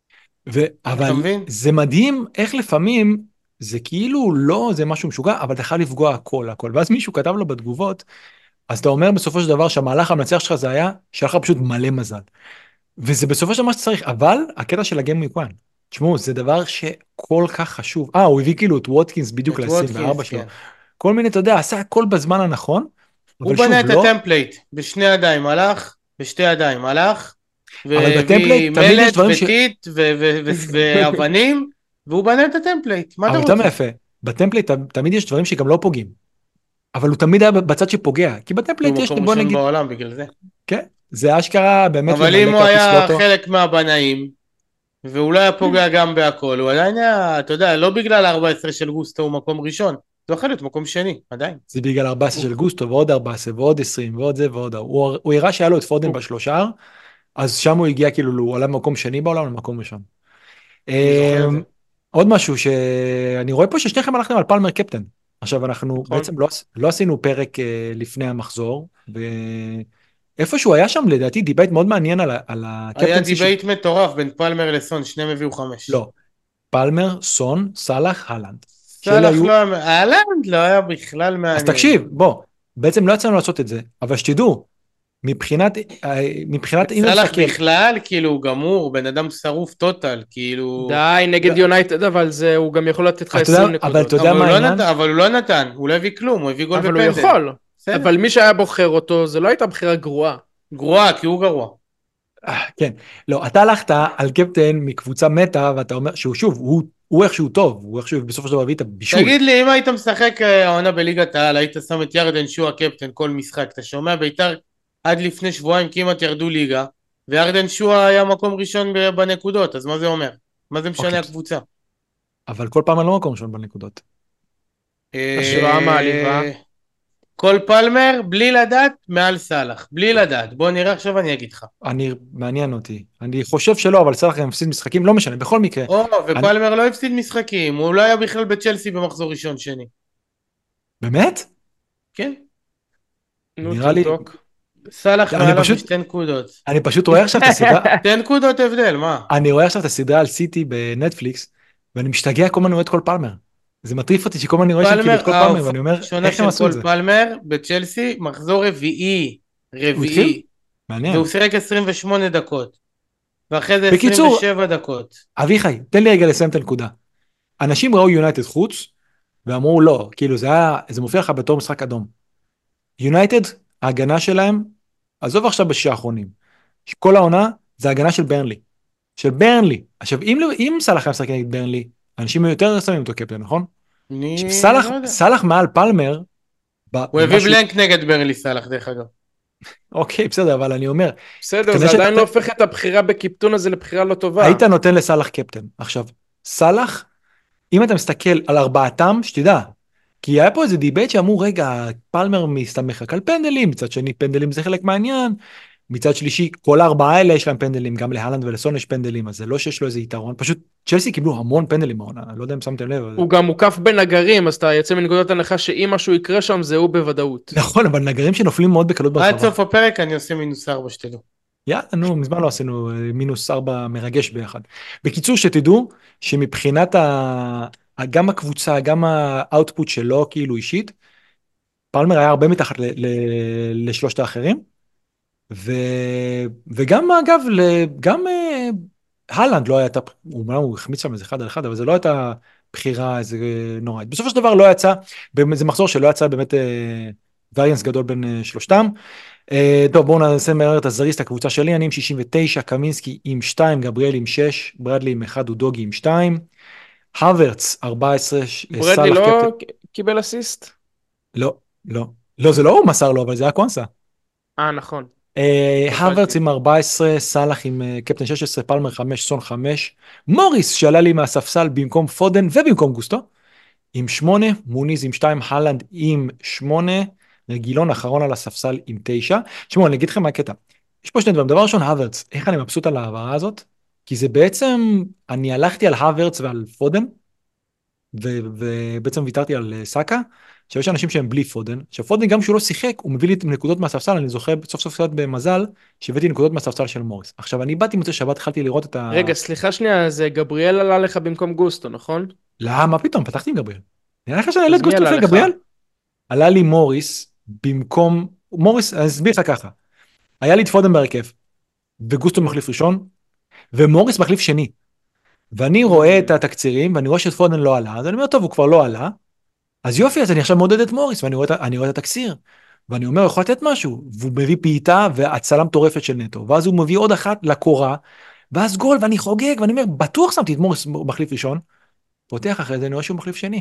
אבל זה מדהים איך לפעמים, זה כאילו לא, זה משהו משוגע, אבל אתה חייב לפגוע הכל, הכל, ואז מישהו כתב לו בתגובות, אז אתה אומר בסופו של דבר שהמהלך המנצח שלך זה היה, שלך פשוט מלא מזל. וזה בסופו של מה שצריך, אבל הקטע של הגיים וויק וואן, תשמעו, זה דבר שכל כך חשוב. אה, הוא הביא כאילו את ווטקינס בדיוק ל-עשרים וארבע שלו. כל מיני, אתה יודע, עשה הכל בזמן הנכון. הוא בנה את הטמפלייט, בשני ידיים הלך, בשתי ידיים הלך, והביא מלט וטיט ואבנים, והוא בנה את הטמפלייט. מה אתה רוצה? אבל יפה, בטמפלייט תמיד יש דברים שגם לא פוגעים. אבל הוא תמיד היה בצד שפוגע, כי בטמפלייט יש, בוא נגיד... בעולם בגלל זה. כן, זה אשכרה באמת... אבל אם הוא היה חלק מהבנאים, והוא לא היה פוגע גם בהכל, הוא עדיין היה, אתה יודע, לא בגלל ארבע עשרה של גוסטו הוא מקום ראשון, זה יכול להיות מקום שני, עדיין. זה בגלל ארבע עשרה של גוסטו, ועוד ארבע עשרה, ועוד עשרים, ועוד זה, ועוד... הוא הראה שהיה לו את פורדן בשלושה, אז שם הוא הגיע כאילו, הוא עלה במקום שני בעולם, למקום ראשון. עוד משהו שאני רואה פה ששניכם הלכתם על פלמר קפטן. עכשיו אנחנו בעצם לא, לא עשינו פרק לפני המחזור, ואיפשהו היה שם לדעתי דיבייט מאוד מעניין על, על הקפטנסי. היה דיבייט ש... מטורף בין פלמר לסון, שניהם הביאו חמש. לא, פלמר, סון, סלאח, הלנד. שאלה סלאח היו... לא היה, אהלנד לא היה בכלל מעניין. אז תקשיב, בוא, בעצם לא יצאנו לעשות את זה, אבל שתדעו, מבחינת, אה, מבחינת אם סלאח נסתכל, בכלל, כאילו, הוא גמור, בן אדם שרוף טוטל, כאילו... די, לא, נגד יונייטד, אבל זה, הוא גם יכול לתת לך אתה יודע, עשרים אבל נקודות. אתה יודע אבל מה הוא לא העניין? נתן, אבל הוא לא נתן, הוא לא הביא כלום, הוא הביא גול אבל הוא בפנדל. יכול. בסדר. אבל מי שהיה בוחר אותו, זה לא הייתה בחירה גרועה. גרוע, כי הוא גרוע. אה, כן, לא, אתה הלכת על קפטן מקבוצה מתה, ואתה אומר שהוא שוב, הוא, הוא איכשהו טוב, הוא איכשהו בסופו של דבר הביא את הבישול. תגיד לי, אם היית משחק אה, העונה בליגת העל, היית שם את ירדן שועה קפטן כל משחק, אתה שומע? בית"ר עד לפני שבועיים כמעט ירדו ליגה, וירדן שועה היה מקום ראשון ב- בנקודות, אז מה זה אומר? מה זה משנה אוקיי. הקבוצה? אבל כל פעם אני לא מקום ראשון בנקודות. השוואה מעליבה. אה, כל פלמר, בלי לדעת, מעל סאלח. בלי לדעת. בוא נראה עכשיו אני אגיד לך. אני, מעניין אותי. אני חושב שלא, אבל סלאח גם הפסיד משחקים, לא משנה, בכל מקרה. או, אני, ופלמר לא הפסיד משחקים, הוא לא היה בכלל בצ'לסי במחזור ראשון שני. באמת? כן? נו, נראה לי, תבדוק. סאלח אני מעליו פשוט, בשתי נקודות. אני פשוט רואה עכשיו את הסדרה, שתי נקודות הבדל, מה? אני רואה עכשיו את הסדרה על סיטי בנטפליקס, ואני משתגע כל הזמן אני רואה את כל פלמר. זה מטריף אותי שכל הזמן אני רואה שם כאילו פלמר, את כל פלמר, ההופעה ואני אומר, הראשונה איך הם של עשו את כל זה? פלמר בצ'לסי, מחזור רביעי. הוא התחיל? רביעי. מעניין. והוא שיחק עשרים ושמונה דקות. ואחרי זה בקיצור, עשרים ושבע דקות. אביחי, תן לי רגע לסיים את הנקודה. אנשים ראו יונייטד חוץ, ואמרו לא, כאילו זה היה, זה מופיע לך בתור משחק אדום. יונייטד, ההגנה שלהם, עזוב עכשיו בשישה האחרונים, כל העונה זה הגנה של ברנלי. של ברנלי. עכשיו, אם, לא- אם סלאח היה משחק נגד ברנלי, אנשים יותר שמים אותו קפטן, נכון? עכשיו, אני סלאח, לא יודע. סלאח מעל פלמר, ב- הוא הביא במשהו- בלנק נגד ברלי סאלח דרך אגב. אוקיי, בסדר, אבל אני אומר, בסדר, כנראה זה עדיין שאתה- לא הופך את הבחירה בקיפטון הזה לבחירה לא טובה. היית נותן לסלאח קפטן. עכשיו, סלאח, אם אתה מסתכל על ארבעתם, שתדע, כי היה פה איזה דיבייט שאמרו, רגע, פלמר מסתמך רק על פנדלים, מצד שני פנדלים זה חלק מהעניין, מצד שלישי, כל הארבעה האלה יש להם פנדלים, גם להלנד ולסון יש פנדלים, אז זה לא שיש לו איזה יתרון, פשוט צ'לסי קיבלו המון פנדלים העונה, אני לא יודע אם שמתם לב. אבל... הוא גם מוקף בנגרים, אז אתה יוצא מנקודת הנחה שאם משהו יקרה שם, זה הוא בוודאות. נכון, אבל נגרים שנופלים מאוד בקלות עד ברחבה. סוף הפרק אני עושה מינוס ארבע שתדעו. יאללה, נו, מזמן לא עשינו אה, מינוס ארבע מרגש ביחד. בקיצור, שתדעו שמבחינת ה... גם הקבוצה, גם האוטפוט שלו, כאילו אישית, פלמר היה הרבה מתחת ל... ל... לשלושת האחרים, ו... וגם אגב, ל... גם אה, הלנד לא הייתה, הוא אומנם הוא החמיץ שם איזה אחד על אחד, אבל זה לא הייתה בחירה איזה נוראית. בסופו של דבר לא יצא, זה מחזור שלא יצא באמת אה, וריאנס גדול בין אה, שלושתם. אה, טוב, בואו נעשה מהר את הזריז, את הקבוצה שלי, אני עם שישים ותשע, קמינסקי עם שתיים, גבריאל עם שש, ברדלי עם אחד, ודוגי עם שתיים, הוורץ ארבע עשרה, ברדלי סלאח לא קפטן, קיבל אסיסט? לא, לא, לא, זה לא הוא מסר לו, אבל זה היה קונסה. אה, נכון. אה, נפלתי. הוורץ עם ארבע עשרה, סלאח עם אה, קפטן שש עשרה, פלמר חמש, סון חמש, מוריס שעלה לי מהספסל במקום פודן ובמקום גוסטו, עם שמונה, מוניז עם שתיים, הלנד עם שמונה, רגילון אחרון על הספסל עם תשע. תשמעו, אני אגיד לכם מה הקטע. יש פה שני דברים. דבר ראשון, הוורץ, איך אני מבסוט על העברה הזאת? כי זה בעצם, אני הלכתי על הוורץ ועל פודן, ו- ובעצם ויתרתי על אה, סאקה, שיש אנשים שהם בלי פודן. עכשיו פודן גם כשהוא לא שיחק, הוא מביא לי נקודות מהספסל, אני זוכר סוף סוף קצת במזל, שהבאתי נקודות מהספסל של מוריס. עכשיו אני באתי מוצא שבת, התחלתי לראות את ה... רגע, סליחה שנייה, זה גבריאל עלה לך במקום גוסטו, נכון? לא, מה פתאום, פתחתי עם גבריאל. נראה לך שאני אעלה אז את מי גוסטו עלה לפני לך? גבריאל? עלה לי מוריס במקום, מוריס, אני אסביר לך ככה, היה לי את פודן בהרכב, וגוסטו מחליף ראשון, ומוריס מחליף שני, ואני רואה את התקצירים, ואני רואה שפודן לא עלה, אז אני אומר, טוב, הוא כבר לא עלה, אז יופי, אז אני עכשיו מודד את מוריס, ואני רואה, את- אני רואה את התקציר, ואני אומר, הוא יכול לתת משהו, והוא מביא בעיטה, והצלה מטורפת של נטו, ואז הוא מביא עוד אחת לקורה, ואז גול, ואני חוגג, ואני אומר, בטוח שמתי את מוריס מחליף ראשון, פותח אחרי זה, אני רואה שהוא מחליף שני.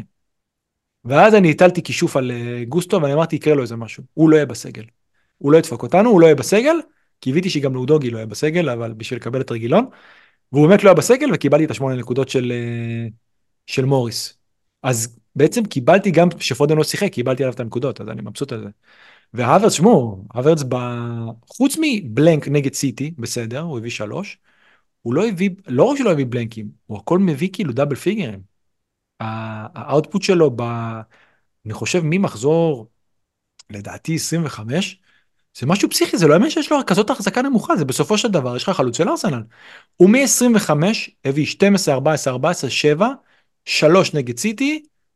ואז אני הטלתי כישוף על אה, גוסטו, ואני אמרתי, יקרה לו איזה משהו. הוא לא יהיה בסגל. הוא לא ידפוק אותנו, הוא לא יהיה בסגל, קיוויתי שגם לאודוגי לא יהיה בסגל, אבל בשביל לקבל את רגילון, והוא באמת לא היה בסגל, וקיבלתי את השמונה נקודות של, אה, של מוריס. אז בעצם קיבלתי גם, שפודן לא שיחק, קיבלתי עליו את הנקודות, אז אני מבסוט על זה. והאברץ, שמו, האברץ, ב... חוץ מבלנק נגד סיטי, בסדר, הוא הביא שלוש, הוא לא הביא, לא רק שלא הביא בלנקים, הוא הכל מביא כאילו דאבל פיגרים. האוטפוט שלו ב... אני חושב ממחזור, לדעתי עשרים וחמש, זה משהו פסיכי, זה לא האמן שיש לו כזאת החזקה נמוכה, זה בסופו של דבר, יש לך חלוץ של ארסנל. הוא מ-עשרים וחמש הביא שתים עשרה, ארבע עשרה, ארבע עשרה, שבע, שלוש נגד סיטי,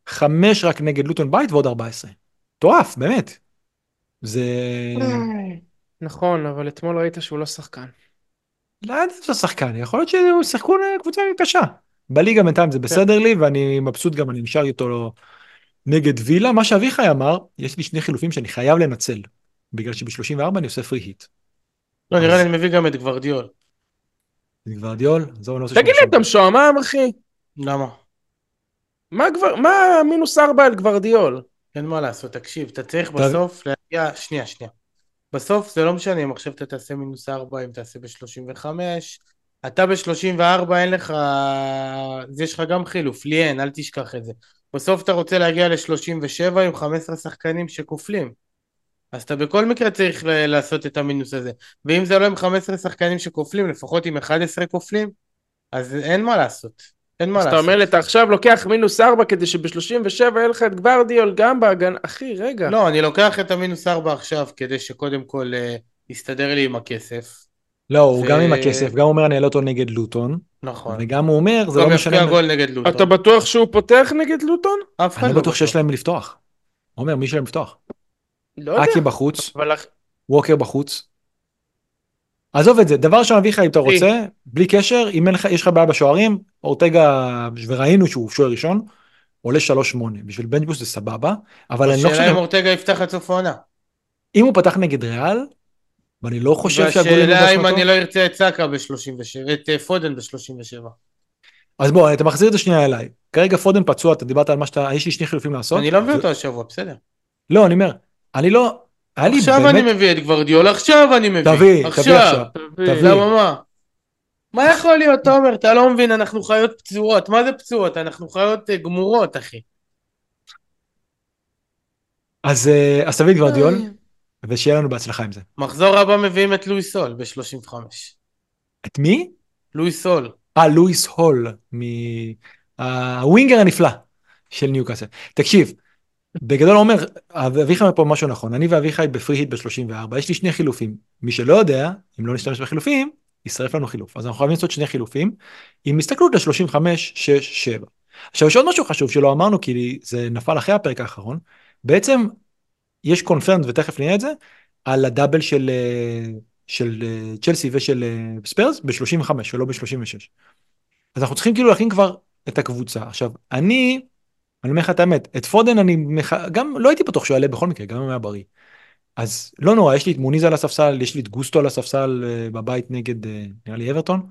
חמש רק נגד לוטון בית ועוד ארבע עשרה. מטורף, באמת. זה... נכון, אבל אתמול ראית שהוא לא שחקן. לא יודע אם זה שחקן, יכול להיות שהוא שיחקו קבוצה קשה. בליגה בינתיים זה בסדר לי, ואני מבסוט גם, אני נשאר איתו נגד וילה. מה שאביחי אמר, יש לי שני חילופים שאני חייב לנצל, בגלל שב-שלושים וארבע אני עושה פרי היט. לא, נראה אז- לי אני מביא גם את גוורדיול. זה גוורדיול, זהו, אני לא רוצה תגיד שהוא לי, אתה משועמם, אחי? למה? מה כבר, מה מינוס ארבע על גוורדיול? אין מה לעשות, תקשיב, אתה צריך אתה- בסוף להגיע, שנייה, שנייה. בסוף זה לא משנה אם עכשיו אתה תעשה מינוס ארבע, אם תעשה ב-שלושים וחמש, אתה ב-שלושים וארבע אין לך, אז יש לך גם חילוף, לי אין, אל תשכח את זה. בסוף אתה רוצה להגיע ל-שלושים ושבע עם חמישה עשר שחקנים שכופלים. אז אתה בכל מקרה צריך ל- לעשות את המינוס הזה. ואם זה לא עם חמישה עשר שחקנים שכופלים, לפחות עם אחד עשר כופלים, אז אין מה לעשות. אין מה אז אתה לעשות. אומר לי, אתה עכשיו לוקח מינוס ארבע כדי שב-שלושים ושבע יהיה לך את גוורדיול גם בהגנה. אחי, רגע. לא, אני לוקח את המינוס ארבע עכשיו, כדי שקודם כל אה, יסתדר לי עם הכסף. לא, הוא ו- גם עם הכסף, גם הוא אומר אני אעלה אותו נגד לוטון, נכון. וגם הוא אומר, זה גם לא יפקיע משנה, גול נגד לוטון. אתה בטוח שהוא פותח נגד לוטון? אף אחד אני לא לא בטוח שיש להם לפתוח. הוא אומר, מי שלהם לפתוח? לא יודע. אקי בחוץ, אבל אח- ווקר בחוץ. עזוב את זה, דבר ראשון אביחי, אם אתה אחי. רוצה, בלי קשר, אם אין לך, יש לך בעיה בשוערים, אורטגה, וראינו שהוא שוער ראשון, עולה שלוש שמונה, בשביל בנג'בוס זה סבבה, אבל אני לא השאלה אם חושב, אורטגה יפתח עד סוף העונה. אם הוא פתח נגד ריאל, ואני לא חושב שהגולים הוא והשאלה אם באשמתו, אני לא ארצה את סאקה ב-שלושים ושבע, את אה, פודן ב-שלושים ושבע. אז בוא, אתה מחזיר את זה שנייה אליי, כרגע פודן פצוע, אתה דיברת על מה שאתה, יש לי שני חילופים לעשות, אני לא מביא ו- אותו השבוע, בסדר. לא, אני אומר, אני לא, היה לי עכשיו באמת, אני מביא את גוורדיול, עכשיו אני מביא. תביא, תביא עכשיו, תביא. תביא. למה מה? מה יכול להיות, תומר? אתה לא מבין, אנחנו חיות פצועות. מה זה פצועות? אנחנו חיות אה, גמורות, אחי. אז אה, אז תביא את גוורדיול, ושיהיה לנו בהצלחה עם זה. מחזור הבא מביאים את לואיס סול ב-שלושים וחמש. את מי? לואיס סול. אה, לואיס הול, מהווינגר הנפלא של ניוקאסל. תקשיב, בגדול אומר, אביחי אומר פה משהו נכון, אני ואביחי בפרי היט ב-שלושים וארבע, יש לי שני חילופים. מי שלא יודע, אם לא נשתמש בחילופים, ישרף לנו חילוף. אז אנחנו חייבים לעשות שני חילופים, עם הסתכלות ל-שלושים וחמש, שש, שבע. עכשיו, יש עוד משהו חשוב שלא אמרנו, כי זה נפל אחרי הפרק האחרון. בעצם, יש קונפרנט, ותכף נראה את זה, על הדאבל של, אה, של אה, צ'לסי ושל אה, ספיירס ב-שלושים וחמש, ולא ב-שלושים ושש. אז אנחנו צריכים כאילו להכין כבר את הקבוצה. עכשיו, אני, אני אומר לך את האמת, את פודן אני, מח... גם לא הייתי בטוח שהוא יעלה בכל מקרה, גם אם הוא היה בריא. אז לא נורא, יש לי את מוניז על הספסל, יש לי את גוסטו על הספסל אה, בבית נגד, אה, נראה לי אברטון,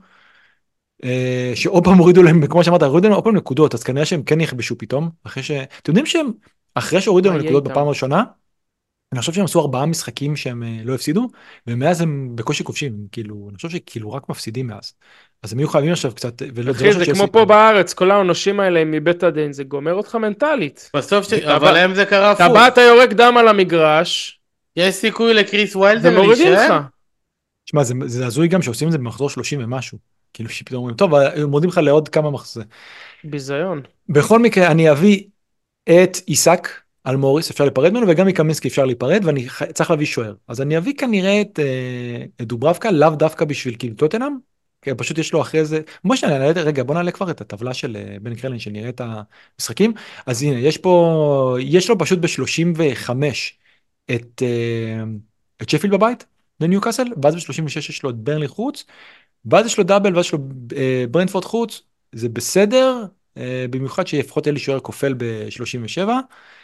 אה, שעוד פעם הורידו להם, כמו שאמרת, הורידו להם עוד פעם נקודות, אז כנראה שהם כן יכבשו פתאום, אחרי ש... אתם יודעים שהם, אחרי שהורידו מה להם יהיה נקודות איתם? בפעם הראשונה, אני חושב שהם עשו ארבעה משחקים שהם אה, לא הפסידו, ומאז הם בקושי כובשים, הם כאילו, אני חושב שכאילו רק מפסידים מאז. אז הם יהיו חייבים עכשיו קצת, ולא אחי, זה כמו פה בארץ, כל האנושים האלה מבית הדין, זה גומר אותך מנטלית. בסוף ש... אתה אבל בא- להם זה קרה אתה הפוך. בא, אתה יורק דם על המגרש, יש סיכוי לקריס ויילדר ומורידים לך. להישאר? תשמע, זה, זה הזוי גם שעושים את זה במחזור שלושים ומשהו. כאילו שפתאום אומרים, טוב, הם מודים לך לעוד כמה מחזור. ביזיון. בכל בכל מקרה, אני אביא את איסק על מוריס, אפשר להיפרד ממנו, וגם מקמינסקי אפשר להיפרד, ואני ח- צריך להביא שוער. אז אני אביא כנראה את, אה, את דוברבקה, לאו דווקא בשביל כאילו טוטנאם, כי פשוט יש לו אחרי זה, בוא שניה, נעלה- רגע, בוא נעלה כבר את הטבלה של אה, בן קרלין, שנראה את המשחקים. אז הנה, יש פה, יש לו פשוט ב-שלושים וחמש את, אה, את שפילד בבית, לניוקאסל, ואז ב-שלושים ושש יש לו את ברנלי חוץ, ואז יש לו דאבל, ואז יש לו אה, ברנפורד חוץ, זה בסדר, אה, במיוחד שלפחות אלי שוער כופל ב-שלושים ושבע.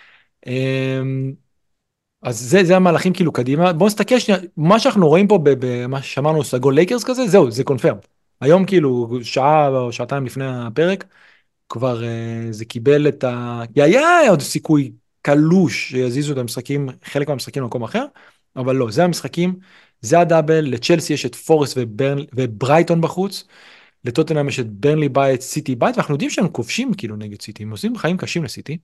אה, אז זה, זה המהלכים כאילו קדימה. בואו נסתכל שנייה, מה שאנחנו רואים פה, במה ששמענו סגול לייקרס כזה, זהו, זה קונפרם. היום כאילו, שעה או שעתיים לפני הפרק, כבר אה, זה קיבל את ה... כי היה עוד סיכוי קלוש שיזיזו את המשחקים, חלק מהמשחקים למקום אחר, אבל לא, זה המשחקים, זה הדאבל, לצ'לסי יש את פורסט וברנ... וברייטון בחוץ, לטוטנהאם יש את ברנלי בית, סיטי בית, ואנחנו יודעים שהם כובשים כאילו נגד סיטי, הם עושים חיים קשים לסיטי,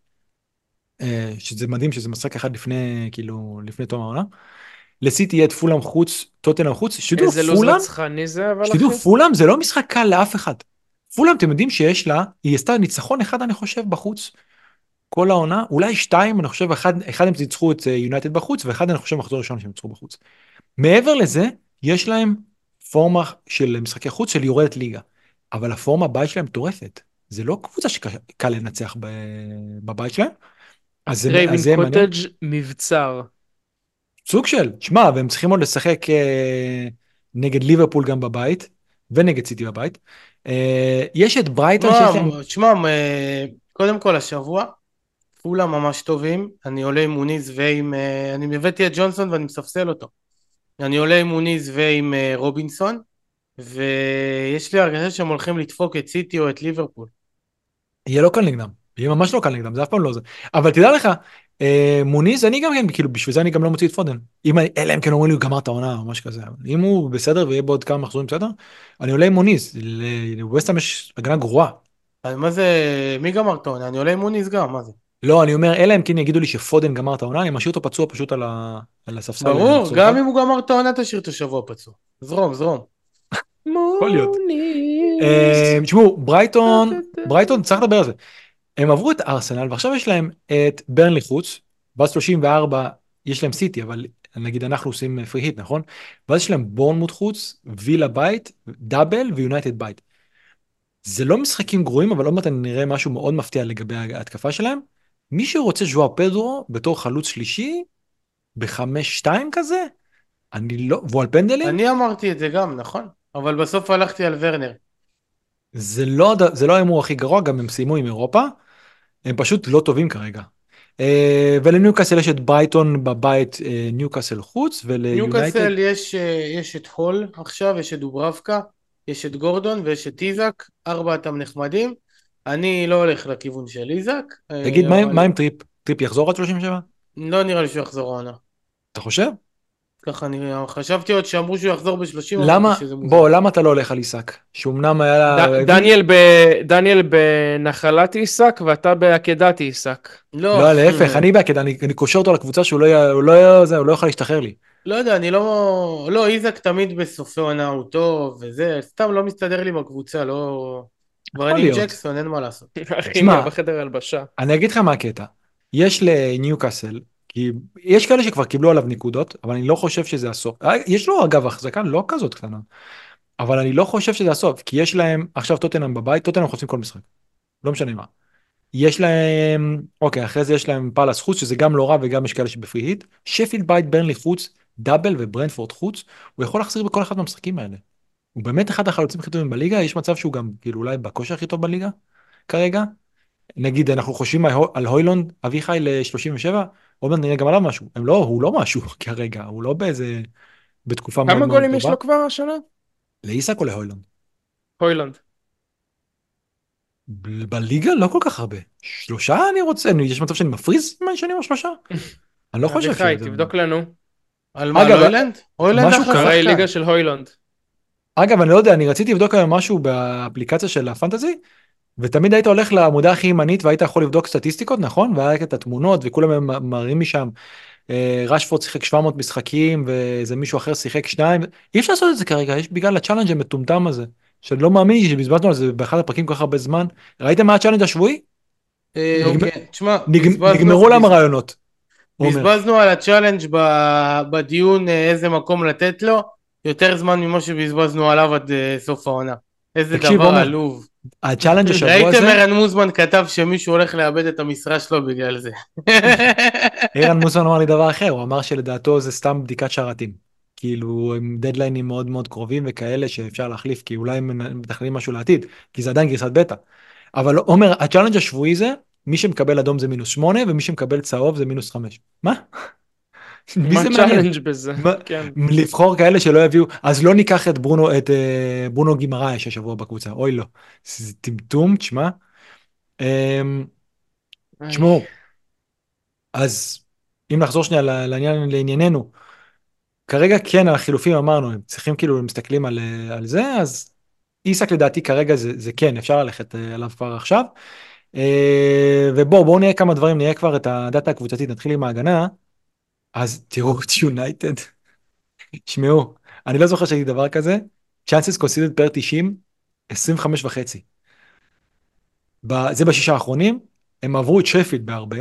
אה, שזה מדהים שזה משחק אחד לפני, כאילו, לפני תום העונה. לסיטי יהיה את פולאם חוץ, טוטנהאם חוץ, שתדעו, איזה לוז פולאם, רצחני זה, אבל שתדעו, אחי. פולאם זה לא משחק קל לאף אחד. פולאם, אתם יודעים שיש לה, היא עשתה ניצחון אחד, אני חושב, בחוץ, כל העונה, אולי שתיים, אני חושב, אחד, אחד הם ניצחו את יונייטד בחוץ, ואחד אני חושב מחזור ראשון שהם ניצחו בחוץ. מעבר לזה, יש להם פורמה של משחקי חוץ של יורדת ליגה, אבל הפורמה הבאה שלהם מטורפת. זה לא קבוצה שקל לנצח ב- בבית שלהם, אז זה, אז קרייבן זה מעניין. קוטג' מבצר. סוג של, שמע, והם צריכים עוד לשחק אה, נגד ליברפול גם בבית, ונגד סיטי בבית. אה, יש את ברייטון שיש להם, שמע, שמע, אה, קודם כל השבוע, כולם ממש טובים, אני עולה עם מוניז ועם, אה, אני הבאתי את ג'ונסון ואני מספסל אותו. אני עולה עם מוניז ועם אה, רובינסון, ויש לי הרגשה שהם הולכים לדפוק את סיטי או את ליברפול. יהיה לא קל נגדם, יהיה ממש לא קל נגדם, זה אף פעם לא זה. אבל תדע לך, אה, מוניז, אני גם כן, כאילו, בשביל זה אני גם לא מוציא את פודן. אם אני, אלא אם כן אומרים לי, הוא גמר את העונה או משהו כזה. אם הוא בסדר ויהיה בעוד כמה מחזורים בסדר, אני עולה עם מוניז. לווסטהאם יש הגנה גרועה. אז מה זה, מי גמר את העונה? אני עולה עם מוניז גם, מה זה? לא, אני אומר, אלא אם כן יגידו לי שפודן גמר את העונה, אני משאיר אותו פצוע פשוט על, ה... על הספסל ברור, למחזור אחד. גם אם הוא גמר את העונה תשאיר את השבוע פצוע. זרום, זרום. יכול להיות. מוניס. אה, תשמעו, ברייטון, ברייטון, צריך לדבר על זה. הם עברו את ארסנל, ועכשיו יש להם את ברנלי חוץ, ואז שלושים וארבע, יש להם סיטי, אבל נגיד אנחנו עושים פרי היט, נכון? ואז יש להם בורנמוט חוץ, וילה בית, דאבל ויונייטד בית. זה לא משחקים גרועים, אבל עוד מעט נראה משהו מאוד מפתיע לגבי ההתקפה שלהם. מי שרוצה ז'ואר פדרו בתור חלוץ שלישי, בחמש שתיים כזה, אני לא, והוא על פנדלים, אני אמרתי את זה גם, נכון? אבל בסוף הלכתי על ורנר. זה לא, הד- זה לא ההימור הכי גרוע, גם הם סיימו עם אירופה, הם פשוט לא טובים כרגע. אה, ולניוקאסל יש את ברייטון בבית, אה, ניוקאסל חוץ, וליונייטד, ניוקאסל יש, אה, יש את הול עכשיו, יש את דוברבקה, יש את גורדון ויש את איזק, ארבעתם נחמדים. אני לא הולך לכיוון של איזק, תגיד, אה, מה, עם- אבל מה עם טריפ? טריפ יחזור עד שלושים ושבע? לא נראה לי שהוא יחזור העונה. אתה חושב? ככה אני חשבתי עוד שאמרו שהוא יחזור ב-שלושים, אמרתי למה, שזה מוזר. בוא, למה אתה לא הולך על עיסק? שאומנם היה לה, ד- הביא- דניאל ב... דניאל בנחלת עיסק ואתה בעקדת עיסק. לא, לא, להפך, אני בעקד, אני, אני קושר אותו לקבוצה שהוא לא, י- הוא לא, י- זה, הוא לא יוכל להשתחרר לי. לא יודע, אני לא... לא, איזק תמיד בסופי עונה הוא טוב, וזה, סתם לא מסתדר לי בקבוצה, לא... כבר יכול אני עם להיות. ג'קסון, אין מה לעשות. הכימיה תשמע, בחדר הלבשה. אני אגיד לך מה הקטע. יש לניוקאסל, כי יש כאלה שכבר קיבלו עליו נקודות, אבל אני לא חושב שזה הסוף. אה, יש לו אגב החזקה לא כזאת קטנה, אבל אני לא חושב שזה הסוף, כי יש להם, עכשיו טוטנהאם בבית, טוטנהאם חוטפים כל משחק, לא משנה מה. יש להם, אוקיי, אחרי זה יש להם פאלאס חוץ, שזה גם לא רע וגם יש כאלה שבפרי היט. שפילד בית, ברנלי חוץ, דאבל וברנפורד חוץ, הוא יכול להחזיר בכל אחד מהמשחקים האלה. הוא באמת אחד החלוצים הכי טובים בליגה, יש מצב שהוא גם כאילו אולי בכושר הכי טוב בליגה כרגע. נגיד אנחנו חושבים על הו- על הוילונד, אביחי ל-שלושים ושבע, עוד מעט נראה גם עליו משהו. הם לא, הוא לא משהו כרגע, הוא לא באיזה, בתקופה מאוד כמה מאוד גולים יש טובה. לו כבר השנה? לאיסק או להוילונד? הוילנד. ב- בליגה לא כל כך הרבה. שלושה אני רוצה, אני- יש מצב שאני מפריז מה שאני אומר שלושה? אני לא חושב אביחי, שזה... תבדוק לנו. על מה, על אגב, הוילנד? הוילנד משהו אחלה קרה- אחרי שחקן. ליגה של הוילנד. אגב, אני לא יודע, אני רציתי לבדוק היום משהו באפליקציה של הפנטזי, ותמיד היית הולך לעמודה הכי ימנית והיית יכול לבדוק סטטיסטיקות, נכון? והיה את התמונות וכולם הם מראים משם, אה, רשפורד שיחק שבע מאות משחקים ואיזה מישהו אחר שיחק שניים, אי אפשר לעשות את זה כרגע, יש בגלל הצ'אלנג' המטומטם הזה, שאני לא מאמין שבזבזנו על זה באחד הפרקים כל כך הרבה זמן. ראיתם מה הצ'אלנג' השבועי? אה, נגמ- כן, תשמע, נג- בזבזנו... נגמרו להם בז- הרעיונות. עומר. בזבזנו על הצ'אלנג' ב- בדיון אה, איזה מקום לתת לו, יותר זמן ממה שבזבזנו עליו עד אה, סוף העונה. איזה תקשיב, דבר עומר, עלוב. הצ'אלנג' השבוע ראיתם הזה, ערן מוזמן כתב שמישהו הולך לאבד את המשרה שלו בגלל זה. אירן מוזמן אמר לי דבר אחר, הוא אמר שלדעתו זה סתם בדיקת שרתים. כאילו עם דדליינים מאוד מאוד קרובים וכאלה שאפשר להחליף, כי אולי הם מתכננים משהו לעתיד, כי זה עדיין גרסת בטא. אבל עומר, הצ'אלנג' השבועי זה, מי שמקבל אדום זה מינוס שמונה, ומי שמקבל צהוב זה מינוס חמש. מה? מי מה זה מעניין? צ'אלנג' בזה? מה- כן. לבחור כאלה שלא יביאו, אז לא ניקח את ברונו, את אה, ברונו גימרייש השבוע בקבוצה, אוי לא. זה טמטום, תשמע. אמ, איי. תשמעו, אז אם נחזור שנייה ל- לעניין, לענייננו, כרגע כן החילופים אמרנו, הם צריכים כאילו מסתכלים על, אה, על זה, אז איסק לדעתי כרגע זה, זה כן, אפשר ללכת אה, עליו כבר עכשיו. אה, ובואו, בואו נראה כמה דברים, נראה כבר את הדאטה הקבוצתית, נתחיל עם ההגנה. אז תראו את יונייטד, תשמעו, אני לא זוכר שהייתי דבר כזה, chances conceded פר תשעים, עשרים וחמש וחצי. ב- זה בשישה האחרונים, הם עברו את שפילד בהרבה.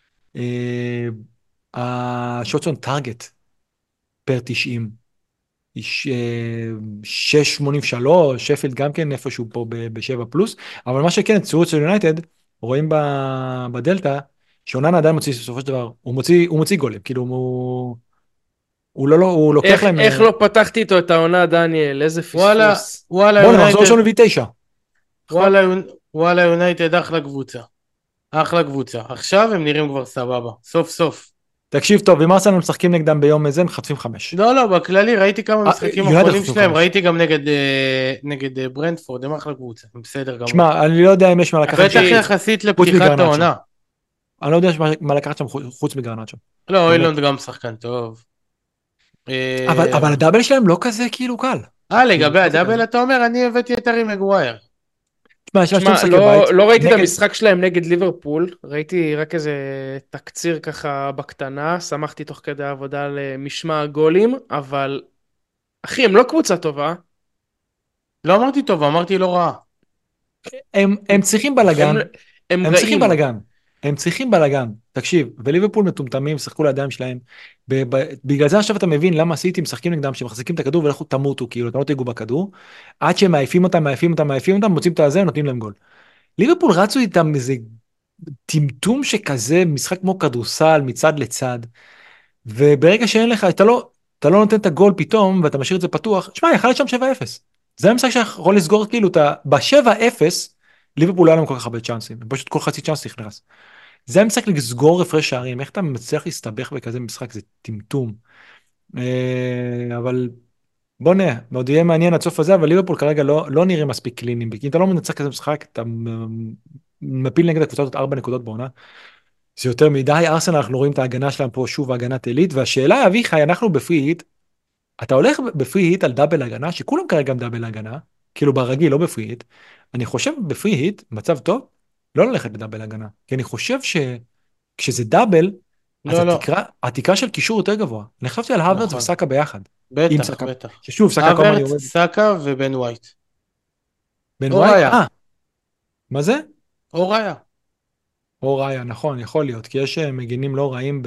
אה, השוטס און טארגט פר תשעים, שש שמונים ושלוש, שפילד גם כן איפשהו פה ב-שבע פלוס, אבל מה שכן, צירות של יונייטד, רואים ב- בדלתא, שאוננה עדיין מוציא בסופו של דבר, הוא מוציא, הוא מוציא גולים, כאילו הוא, הוא לא, לא, הוא לוקח איך, להם, איך אה, לא פתחתי איתו את העונה, דניאל? איזה וואלה, פספוס. וואלה בוא'נה, מחזור יונייטד, ראשון מביא תשע. וואלה, יונ- וואלה יונייטד אחלה קבוצה. אחלה קבוצה. עכשיו הם נראים כבר סבבה. סוף סוף. תקשיב טוב, אם ארסנל משחקים נגדם ביום הזה, מחטפים חמש. לא, לא, בכללי ראיתי כמה אה, משחקים יונייטד אחרונים חטפו שלהם, חמש. ראיתי גם נגד, אה, נגד אה, ברנדפורד, הם אחלה קבוצה, הם בסדר גמור. שמע, אני לא יודע אם יש מה לקחת בטח שם, יחסית חוץ לפתיחת מגרנצ'ו. העונה. אני לא יודע מה- מה לקחת שם חוץ חוץ מגרנצ'ו. לא, באמת. אוילונד גם שחקן טוב. אבל, אה, אבל הדאבל שלהם לא כזה כאילו קל. אה, כאילו, לגבי מה זה הדאבל כזה? אתה אומר, אני הבאתי את ארי מגווייר. תשמע, יש להם שתי תשמע, משחקי לא, בית. לא ראיתי את נגד, המשחק שלהם נגד ליברפול, ראיתי רק איזה תקציר ככה בקטנה, שמחתי תוך כדי העבודה למשמע הגולים, אבל אחי, הם לא קבוצה טובה, לא אמרתי טוב, אמרתי לא רע. הם, הם צריכים הם, בלגן. הם הם צריכים רעים. בלגן. הם צריכים בלגן. תקשיב, וליברפול מטומטמים, שיחקו לידיים שלהם. ב- ב- בגלל זה עכשיו אתה מבין למה סיטי משחקים נגדם, שהם מחזיקים את הכדור ולכו תמותו, כאילו, אתם לא תיגעו בכדור. עד שהם מעיפים אותם, מעיפים אותם, מעיפים אותם, מוצאים את הזה, נותנים להם גול. ליברפול רצו איתם איזה טמטום שכזה, משחק כמו כדורסל מצד לצד. וברגע שאין לך, אתה לא, אתה לא נותן את הגול פתאום, ואתה משאיר את זה פתוח, תשמע, יכל להיות שם שבע אפס. זה המשחק שיכול לסגור, כאילו, אתה, ב-שבע אפס, ליברפול לא היה להם כל כך הרבה צ'אנסים, פשוט כל חצי צ'אנס נכנס. זה המשחק לסגור הפרש שערים, איך אתה מצליח להסתבך בכזה משחק, זה טמטום. אה, אבל בוא נראה, עוד יהיה מעניין עד סוף הזה, אבל ליברפול כרגע לא, לא נראה מספיק קליניים, כי אם אתה לא מנצח כזה משחק, אתה מ- מפיל נגד הקבוצה הזאת ארבע נקודות בעונה. זה יותר מדי, ארסנל אנחנו רואים את ההגנה שלהם פה שוב הגנת עילית, והשאלה אביחי, אנחנו בפרי היט, אתה הולך בפרי היט על דאבל הגנה, שכולם כרגע גם דאבל הגנה, כאילו ברגיל, לא בפרי היט, אני חושב בפרי היט, מצב טוב, לא ללכת בדאבל הגנה, כי אני חושב שכשזה דאבל, אז לא, לא. התקרה, התקרה של קישור יותר גבוה. אני חשבתי על הוורץ נכון. וסאקה ביחד, עם בטח, סאקה, בטח. ששוב, סאקה כל הזמן אברץ, יורד, סאקה ובן ווייט. בן או וואי, ראיה. אה, מה זה? או ראיה. או ראיה, נכון, יכול להיות, כי יש אה, מגינים לא רעים ב...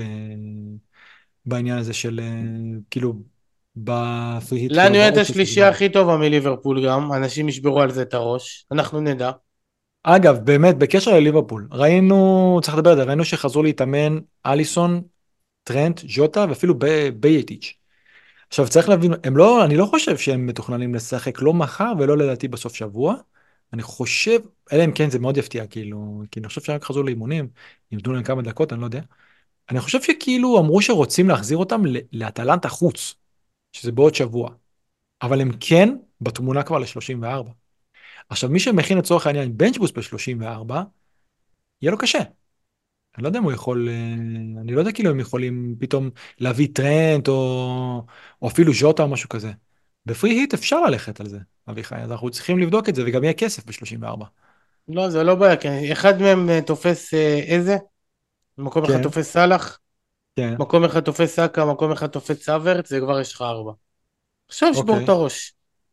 בעניין הזה של אה, כאילו בפרי היט, לנו כאילו יהיה את באופציה של השלישייה דבר. הכי טובה מליברפול גם, אנשים ישברו על זה את הראש, אנחנו נדע. אגב, באמת, בקשר לליברפול, ראינו, צריך לדבר על זה, ראינו שחזרו להתאמן אליסון, טרנט, ז'וטה ואפילו ב- בייטיץ'. עכשיו צריך להבין, הם לא, אני לא חושב שהם מתוכננים לשחק לא מחר ולא לדעתי בסוף שבוע. אני חושב, אלא אם כן זה מאוד יפתיע, כאילו, כי אני חושב שהם רק חזרו לאימונים, ימדו להם כמה דקות, אני לא יודע. אני חושב שכאילו אמרו שרוצים להחזיר אותם ל- לאטלנטה חוץ, שזה בעוד שבוע. אבל הם כן בתמונה כבר ל-שלושים וארבע. עכשיו, מי שמכין לצורך העניין בנצ'בוס ב-שלושים וארבע, יהיה לו קשה. אני לא יודע אם הוא יכול, אה, אני לא יודע כאילו הם יכולים פתאום להביא טרנט או, או אפילו ז'וטה או משהו כזה. בפרי היט אפשר ללכת על זה, אביחי, אז אנחנו צריכים לבדוק את זה וגם יהיה כסף ב-שלושים וארבע. לא, זה לא בעיה, כי אחד מהם אה, תופס אה, איזה? מקום אחד כן, תופס סאלח, כן, מקום אחד תופס סאקה, מקום אחד תופס אברץ, וכבר יש לך ארבע. עכשיו שבור את אוקיי. הראש.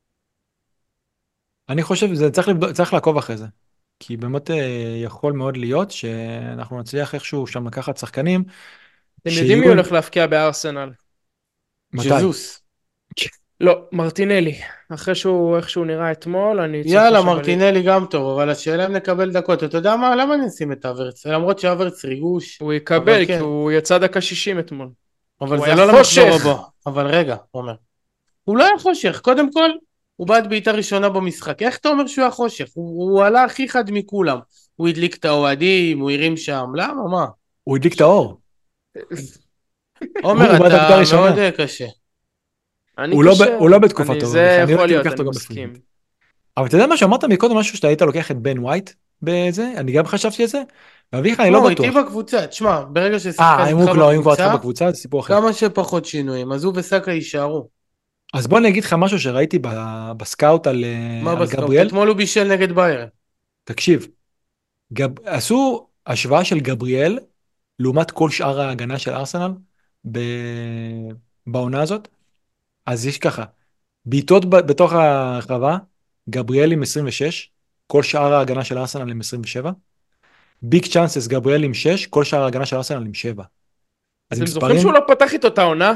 אני חושב שזה צריך לבדוק, צריך לעקוב אחרי זה. כי באמת אה, יכול מאוד להיות שאנחנו נצליח איכשהו שם לקחת שחקנים אתם יודעים מי שיהיו עם... הולך להפקיע בארסנל? מתי? ג'זוס. לא, מרטינלי. אחרי שהוא, איך שהוא נראה אתמול, אני צריך יאללה, לחשוב על... מרטינלי גם טוב, אבל השאלה אם נקבל דקות. אתה יודע מה? למה נשים את אברץ? למרות שאברץ ריגוש, הוא אבל יקבל, כי כן. הוא יצא דקה שישים אתמול. אבל הוא זה היה לא למחזור חושך. הבא. אבל רגע, עומר. הוא לא היה חושך. קודם כל, הוא בעט בעיטה ראשונה במשחק. איך אתה אומר שהוא היה חושך? הוא, הוא עלה הכי חד מכולם. הוא הדליק את האוהדים, הוא הרים שם. למה? מה? הוא הדליק את האור. עומר, הוא בעט בעיטה אתה ראשונה. מאוד אה, קשה. אני הוא לא, ב- קשה. הוא לא בתקופה אני, טובה, זה אני לא יכול הייתי להיות, לוקח אני אותו גם מסכים. בפריט. אבל אתה יודע מה שאמרת מקודם משהו שאתה היית לוקח את בן ווייט בזה, אני גם חשבתי על זה, ואביחי אני תשמע, לא הוא איתי בטוח. בקבוצה. תשמע, ברגע אה, ששחקן אם איתך הוא לא, אם כבר איתך בקבוצה, בקבוצה, זה סיפור אחר. כמה שפחות שינויים. אז הוא וסאקה יישארו. אז בוא אני אגיד לך משהו שראיתי ב- בסקאוט על, מה אה, על בסקאוט? גבריאל. אתמול הוא בישל נגד ביירן. תקשיב, גב... עשו השוואה של גבריאל לעומת כל שאר ההגנה של ארסנל ב... בעונה הזאת. אז יש ככה, בעיטות ב- בתוך הרחבה, גבריאל עם עשרים ושש, כל שאר ההגנה של ארסנל עם עשרים ושבע. ביג צ'אנסס, גבריאל עם שש, כל שאר ההגנה של ארסנל עם שבע. אז אתם זוכרים שהוא מספרים, לא פתח איתו את העונה?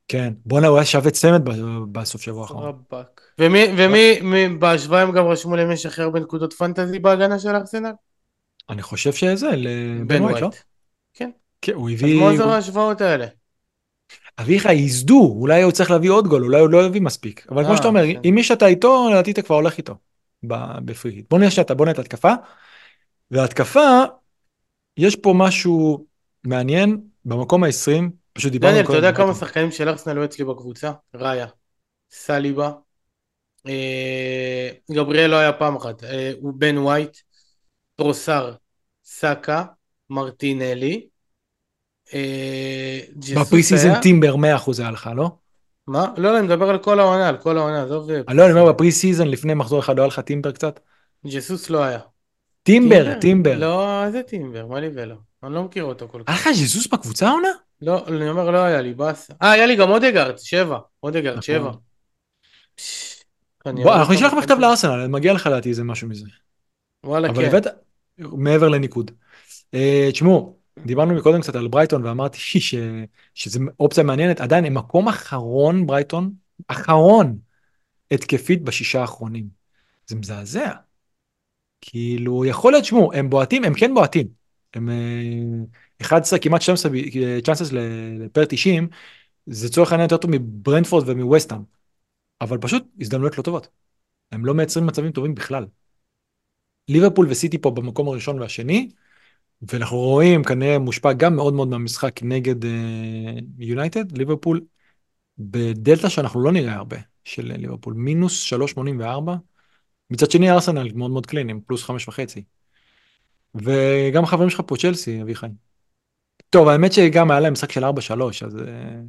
כן, בואנה, הוא היה שווה צמד ב- בסוף שבוע האחרון. רבאק. ומי, ומי, מי- בהשוואה הם גם רשמו למי הכי הרבה נקודות פנטזי בהגנה של ארסנל? אני חושב שזה לבן בן ווייט, לא? ווייט. כן. כן, הוא אז מה הביא, זה הוא- ההשוואות האלה? אביך, ייסדו, אולי הוא צריך להביא עוד גול, אולי הוא לא יביא מספיק. אבל כמו שאתה אה, אומר, כן. אם יש אתה איתו, לדעתי אתה כבר הולך איתו. ב- בפרי היט. בוא נראה שאתה, בוא נראה את התקפה. והתקפה, יש פה משהו מעניין, במקום ה-עשרים, פשוט דיברנו דניאל, אתה קודם יודע על כמה ברייטון. שחקנים של ארסנל היו אצלי בקבוצה? ראיה, סליבה, אה, גבריאל לא היה פעם אחת, אה, הוא בן ווייט, טרוסר, סאקה, מרטינלי, אה, בפרי ג'סוס סיזן היה? טימבר מאה אחוז היה לך, לא? מה? לא, לא, אני מדבר על כל העונה, על כל העונה, עזוב אני פרי לא, אני אומר סיזן. בפרי סיזן לפני מחזור אחד, לא היה לך טימבר קצת? ג'סוס לא היה. טימבר, טימבר? טימבר. לא, איזה טימבר? מה לי ולא? אני לא מכיר אותו כל היה כך. לך ז'זוס בקבוצה העונה? לא, אני אומר, לא היה לי, באסה. אה, היה לי גם אודגרד, שבע. אודגרד, שבע. נכון. פש, אני בוא, אראה אנחנו לך נשלח מכתב בפנטזי. לארסנל, מגיע לך לדעתי איזה משהו מזה. וואלה, אבל כן. הבאת מעבר לניקוד. אה, תשמעו, דיברנו מקודם קצת על ברייטון ואמרתי ש, שזה אופציה מעניינת, עדיין הם מקום אחרון ברייטון, אחרון התקפית בשישה האחרונים. זה מזעזע. כאילו, יכול להיות, תשמעו, הם בועטים, הם כן בועטים. הם אה, אחד עשר, כמעט שתים עשרה צ'אנסס לפר תשעים, זה צורך העניין יותר טוב מברנדפורד ומווסטהאם. אבל פשוט הזדמנויות לא טובות. הם לא מייצרים מצבים טובים בכלל. ליברפול וסיטי פה במקום הראשון והשני, ואנחנו רואים כנראה מושפע גם מאוד מאוד מהמשחק נגד יונייטד, uh, ליברפול בדלתא שאנחנו לא נראה הרבה של ליברפול, מינוס שלוש שמונים וארבע, מצד שני ארסנל מאוד מאוד קלינים, פלוס חמש וחצי. וגם חברים שלך פה צ'לסי, אביחי. טוב, האמת שגם היה להם משחק של ארבע שלוש, אז uh,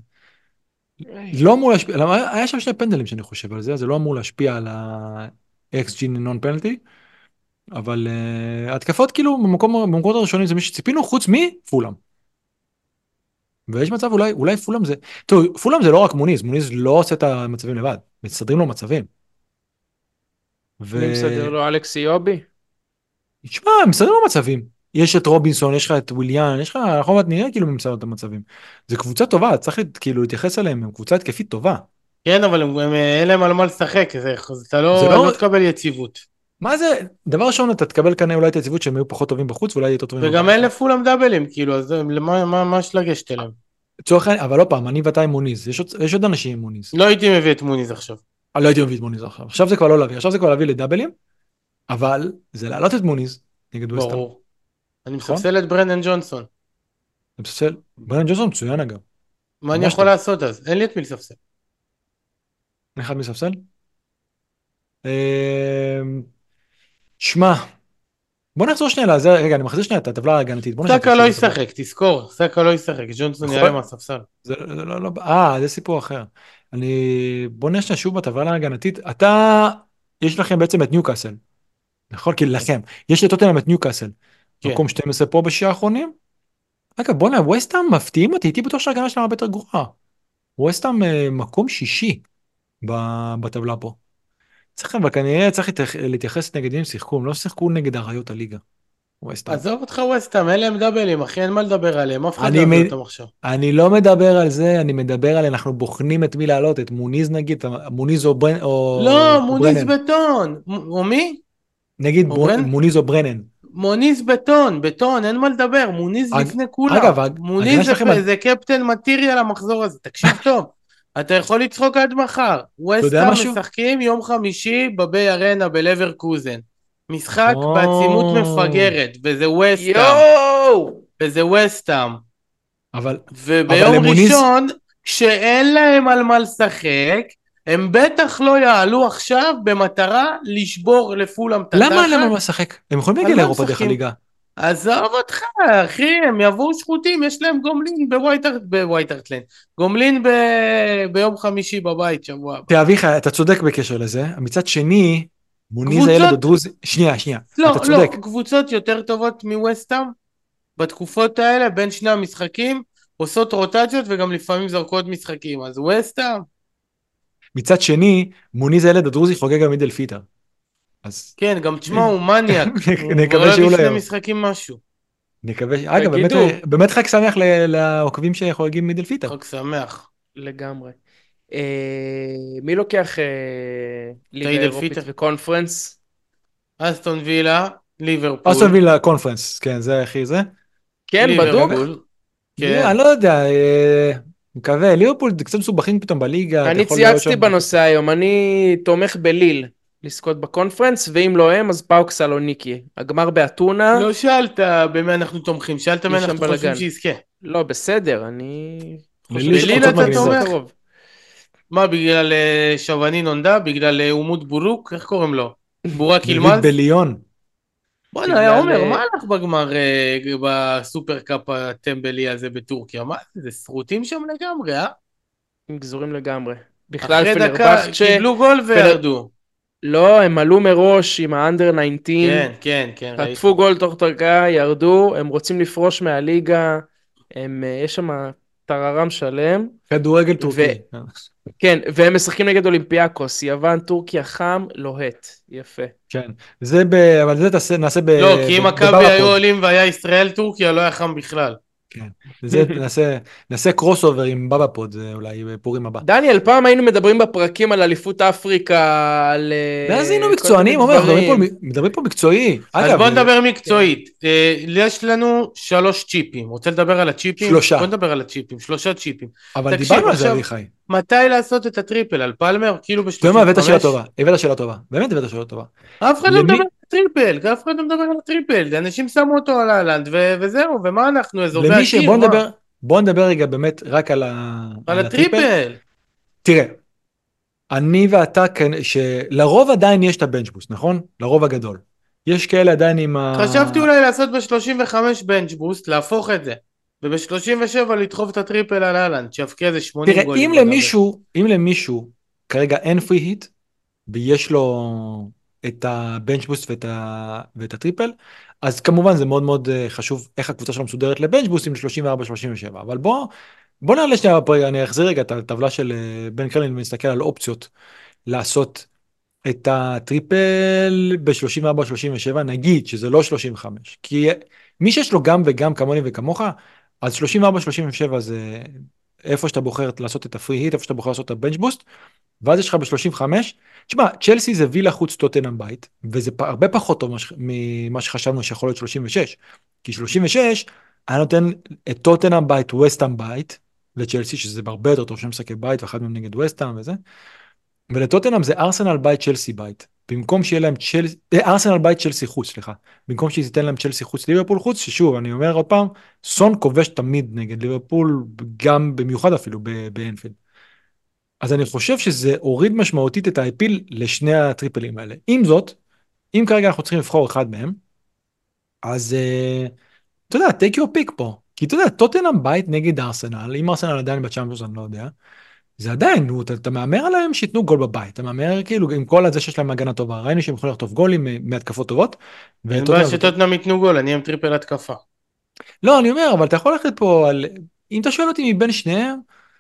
לא אמור להשפיע, למה, היה שם שני פנדלים שאני חושב על זה, זה לא אמור להשפיע על ה-אקס ג'י נון פנלטי, אבל uh, התקפות כאילו במקום, במקומות הראשונים זה מי שציפינו חוץ מפולאם. ויש מצב אולי, אולי פולאם זה, טוב, פולאם זה לא רק מוניז, מוניז לא עושה את המצבים לבד, מסדרים לו מצבים. ו... מי מסדר לו? אלכס איובי? תשמע, מסדרים לו מצבים. יש את רובינסון, יש לך את וויליאן, יש לך, אנחנו עוד נראה כאילו מי מסדר את המצבים. זה קבוצה טובה, צריך כאילו להתייחס אליהם, הם קבוצה התקפית טובה. כן, אבל הם, הם, אין להם על מה לשחק, זה, אז אתה זה לא, לא, לא תקבל יציבות. מה זה, דבר ראשון אתה תקבל כנראה אולי את היציבות שהם היו פחות טובים בחוץ, ואולי יותר טובים וגם בבית. אין לפולם דאבלים, כאילו, אז למה, מה, מה יש לגשת אליהם? לצורך העניין, אבל לא פעם, אני ואתה עם מוניז, יש עוד, יש עוד אנשים עם מוניז. לא הייתי מביא את מוניז עכשיו. אני לא הייתי מביא את מוניז עכשיו, עכשיו זה כבר לא להביא, עכשיו זה כבר להביא לדאבלים, אבל זה להעלות את מוניז נגד ווסטהאם, ברור. אני נכון? מספסל את ברנדן ג'ונסון. זה בסדר, ברנן ג'ונסון מצוין אגב, מה אני ממש יכול טוב. לעשות אז? אין לי את מי לספסל. אין אחד מספסל? אמ, שמע, בוא נחזור שנייה לזה, רגע, אני מחזיר שנייה את הטבלה ההגנתית, בוא נשאר את סאקה לא השיר הטבלה. ישחק, תזכור, סאקה לא ישחק, ג'ונסון יעלה נכון? מהספסל. זה זה לא, לא, אה, זה סיפור אחר. אני, בוא נשאר שוב בטבלה ההגנתית, אתה, יש לכם בעצם את ניוקאסל, נכון? כאילו לכם, יש לטוטנהאם את ניוקאסל, כן. מקום שתים עשרה פה בשישה האחרונים. רגע, בוא'נה, ווסטהאם מפתיעים אותי, הייתי בטוח שההגנה שלהם הרבה יותר גרועה. ווסטהאם אה, מקום שישי ב- בטבלה פה. צריך, אבל כנראה צריך להתייח- להתייחס נגד אם שיחקו, הם לא שיחקו נגד אריות הליגה. ווסטהאם. עזוב אותך ווסטהאם, אין להם דאבלים, אחי, אין מה לדבר עליהם, אף אחד אני, לא יביא מ... אותם עכשיו. אני לא מדבר על זה, אני מדבר על, אנחנו בוחנים את מי להעלות, את מוניז נגיד, מוניז או, ברנ... או... לא, או מוניז ברנן. בטון. מ- או מי? נגיד או בר... ברן? מוניז או ברנן. מוניז בטון, בטון, אין מה לדבר, מוניז אג... לפני כולם. אגב, הג- מוניז ההגנה זה, שלכם, זה קפטן מטריאל המחזור הזה, תקשיב טוב. אתה יכול לצחוק עד מחר. אתה יודע ווסטהאם משהו? משחקים יום חמישי בביי ארנה בלברקוזן. משחק או... בעצימות מפגרת, וזה ווסטהאם. יואו! וזה ווסטהאם. אבל, אבל וביום למוניז, ראשון, כשאין להם על מה לשחק, הם בטח לא יעלו עכשיו במטרה לשבור לפולם את התחת. למה אין להם על מה לשחק? הם יכולים על להגיע מה לאירופה דרך משחקים? הליגה. עזוב אותך, אחי, הם יבואו שחוטים, יש להם גומלין בווייטרט, בווייטרטלנד. גומלין ב... ביום חמישי בבית, שבוע הבא. תראה, אביחי, אתה צודק בקשר לזה, מצד שני, מוניז קבוצות- הילד הדרוזי, שנייה, שנייה, לא, אתה לא, צודק. קבוצות יותר טובות מווסטהאם, בתקופות האלה, בין שני המשחקים, עושות רוטציות וגם לפעמים זרקות משחקים, אז ווסטהאם, מצד שני, מוניז הילד הדרוזי חוגג על מידל פיטר. אז כן, גם תשמע, הוא מניאק, הוא נקווה כבר לא שהוא לא לפני יבוא. משחקים משהו. נקווה, ש- אגב, באמת, תגידו. באמת חג שמח ל- לעוקבים שחוגגים מידל פיטר. חג שמח. לגמרי. אה, מי לוקח אה, ליגה תעיד אל אירופית פיטר. וקונפרנס? אסטון וילה, אסטון ליברפול, וילה קונפרנס, כן, זה הכי זה. כן, בדוק. ליברפול, לי- כן. אני לא יודע, אה, מקווה, ליברפול קצת מסובכים פתאום בליגה, אתה אני יכול לראות צייצתי שם. בנושא היום, אני תומך בליל לזכות בקונפרנס, ואם לא הם, אז פאוק סלוניקי. הגמר באתונה, לא שאלת במי אנחנו תומכים, שאלת מי יש שם אנחנו חושבים בלגן. שיזכה. לא, בסדר, אני חושב ללי יש בליל קבוצות שפאוק אתה יעשו מגניבות. תומך? קרוב. מה, בגלל אה, שוואני נונדה? בגלל אה, אומות בורוק? איך קוראים לו? בורק דוד ילמז? בליון. בואנה, יא בגלל... עומר, אה, מה הלך בגמר אה, בסופר קאפ הטמבלי הזה בטורקיה? מה זה, זה סרוטים שם לגמרי, אה? הם גזורים לגמרי. בכלל אחרי דקה פנרבחצ'ה, קיבלו גול פנר... וירדו. לא, הם עלו מראש עם האנדר תשע עשרה, כן, כן, כן, ראיתי. חטפו גול תוך דקה, ירדו, הם רוצים לפרוש מהליגה, הם, אה, יש שם טררם שלם, כדורגל וכן, טורקי. והם משחקים נגד אולימפיאקוס, יוון, טורקיה, חם, לוהט, יפה. כן, זה ב... אבל זה תעשה, נעשה ב... לא, כי אם ב- מכבי בבבא היו פוד. עולים והיה ישראל טורקיה לא היה חם בכלל. כן, זה נעשה, נעשה קרוס אובר עם בבא פוד, זה אולי בפורים הבא. דניאל, פעם היינו מדברים בפרקים על אליפות אפריקה, על ואז היינו אה, כל מיני מקצוענים, אומר, אנחנו מדברים פה, דברים. מדברים פה מקצועי. אז אגב, בוא אה, נדבר כן. מקצועית. אה, יש לנו שלוש צ'יפים. רוצה לדבר על הצ'יפים? שלושה. בוא נדבר על הצ'יפים. שלושה צ'יפים. אבל תקשיב, דיברנו על זה, עכשיו, אביחי. מתי לעשות את הטריפל? על פלמר? כאילו אתה יודע מה, הבאת שאלה ב-שלושים וחמש? טובה, הבאת שאלה טובה, באמת הבאת שאלה טובה. אף אחד לא מדבר למי, על הטריפל, אף אחד לא מדבר על הטריפל. אנשים שמו אותו על אהלנד ו- וזהו, ומה אנחנו, אזובי למי ש... הקיר, בוא מה? נדבר, בוא נדבר רגע באמת רק על, ה... על על הטריפל. הטריפל. תראה, אני ואתה, כן, שלרוב עדיין יש את הבנצ'בוסט, נכון? לרוב הגדול. יש כאלה עדיין עם חשבתי ה... אולי לעשות ב-שלושים וחמש בנץ' בוסט, להפוך את זה. וב-שלושים ושבע לדחוף את הטריפל על אהלנד, שיבקיע איזה שמונים תראה, אם גולים בגבי. למישהו, אם למישהו כרגע אין פרי היט, ויש לו את הבנצ'בוסט ואת, ה... ואת הטריפל, אז כמובן זה מאוד מאוד אה, חשוב איך הקבוצה שלו מסודרת לבנצ'בוסטים ל-שלושים וארבע שלושים ושבע, אבל בוא, בוא נעלה שנייה, פה, אני אחזיר רגע את הטבלה של אה, בן קרלין ונסתכל על אופציות לעשות את הטריפל ב-שלושים וארבע שלושים ושבע, נגיד שזה לא שלושים וחמש, כי מי שיש לו גם וגם כמוני וכמוך, אז שלושים וארבע שלושים ושבע זה איפה שאתה בוחר לעשות את הפרי היט, איפה שאתה בוחר לעשות את הבנץ' בוסט, ואז יש לך ב-שלושים וחמש, תשמע, צ'לסי זה וילה חוץ טוטנהאם בית, וזה פ- הרבה פחות טוב מש- ממה שחשבנו שיכול להיות שלושים ושש, כי שלושים ושש היה נותן את טוטנהאם בית, וסטהאם בית, לצ'לסי, שזה הרבה יותר טוב שהם משחקי בית, ואחד מהם נגד וסטהאם וזה, ולטוטנהאם זה ארסנל בית, צ'לסי בית. במקום שיהיה להם צ'לסי, אה, ארסנל בית, צ'לסי חוץ, סליחה. במקום שהיא תיתן להם צ'לסי חוץ, ליברפול חוץ, ששוב, אני אומר עוד פעם, סון כובש תמיד נגד ליברפול, גם במיוחד אפילו ב- באנפילד. אז אני חושב שזה הוריד משמעותית את האפיל לשני הטריפלים האלה. עם זאת, אם כרגע אנחנו צריכים לבחור אחד מהם, אז אה, אתה יודע, take your pick פה. כי אתה יודע, טוטנהאם בית נגד ארסנל, אם ארסנל עדיין בצ'אמפיונס, אני לא יודע. זה עדיין, נו, אתה, אתה מהמר עליהם שיתנו גול בבית, אתה מהמר כאילו עם כל הזה שיש להם הגנה טובה, ראינו שהם יכולים לחטוף גולים אה, מהתקפות טובות. אין בעיה וטוטנהאם- שטוטנאם ייתנו גול, אני עם טריפל התקפה. לא, אני אומר, אבל אתה יכול ללכת פה על, אם אתה שואל אותי מבין שניהם,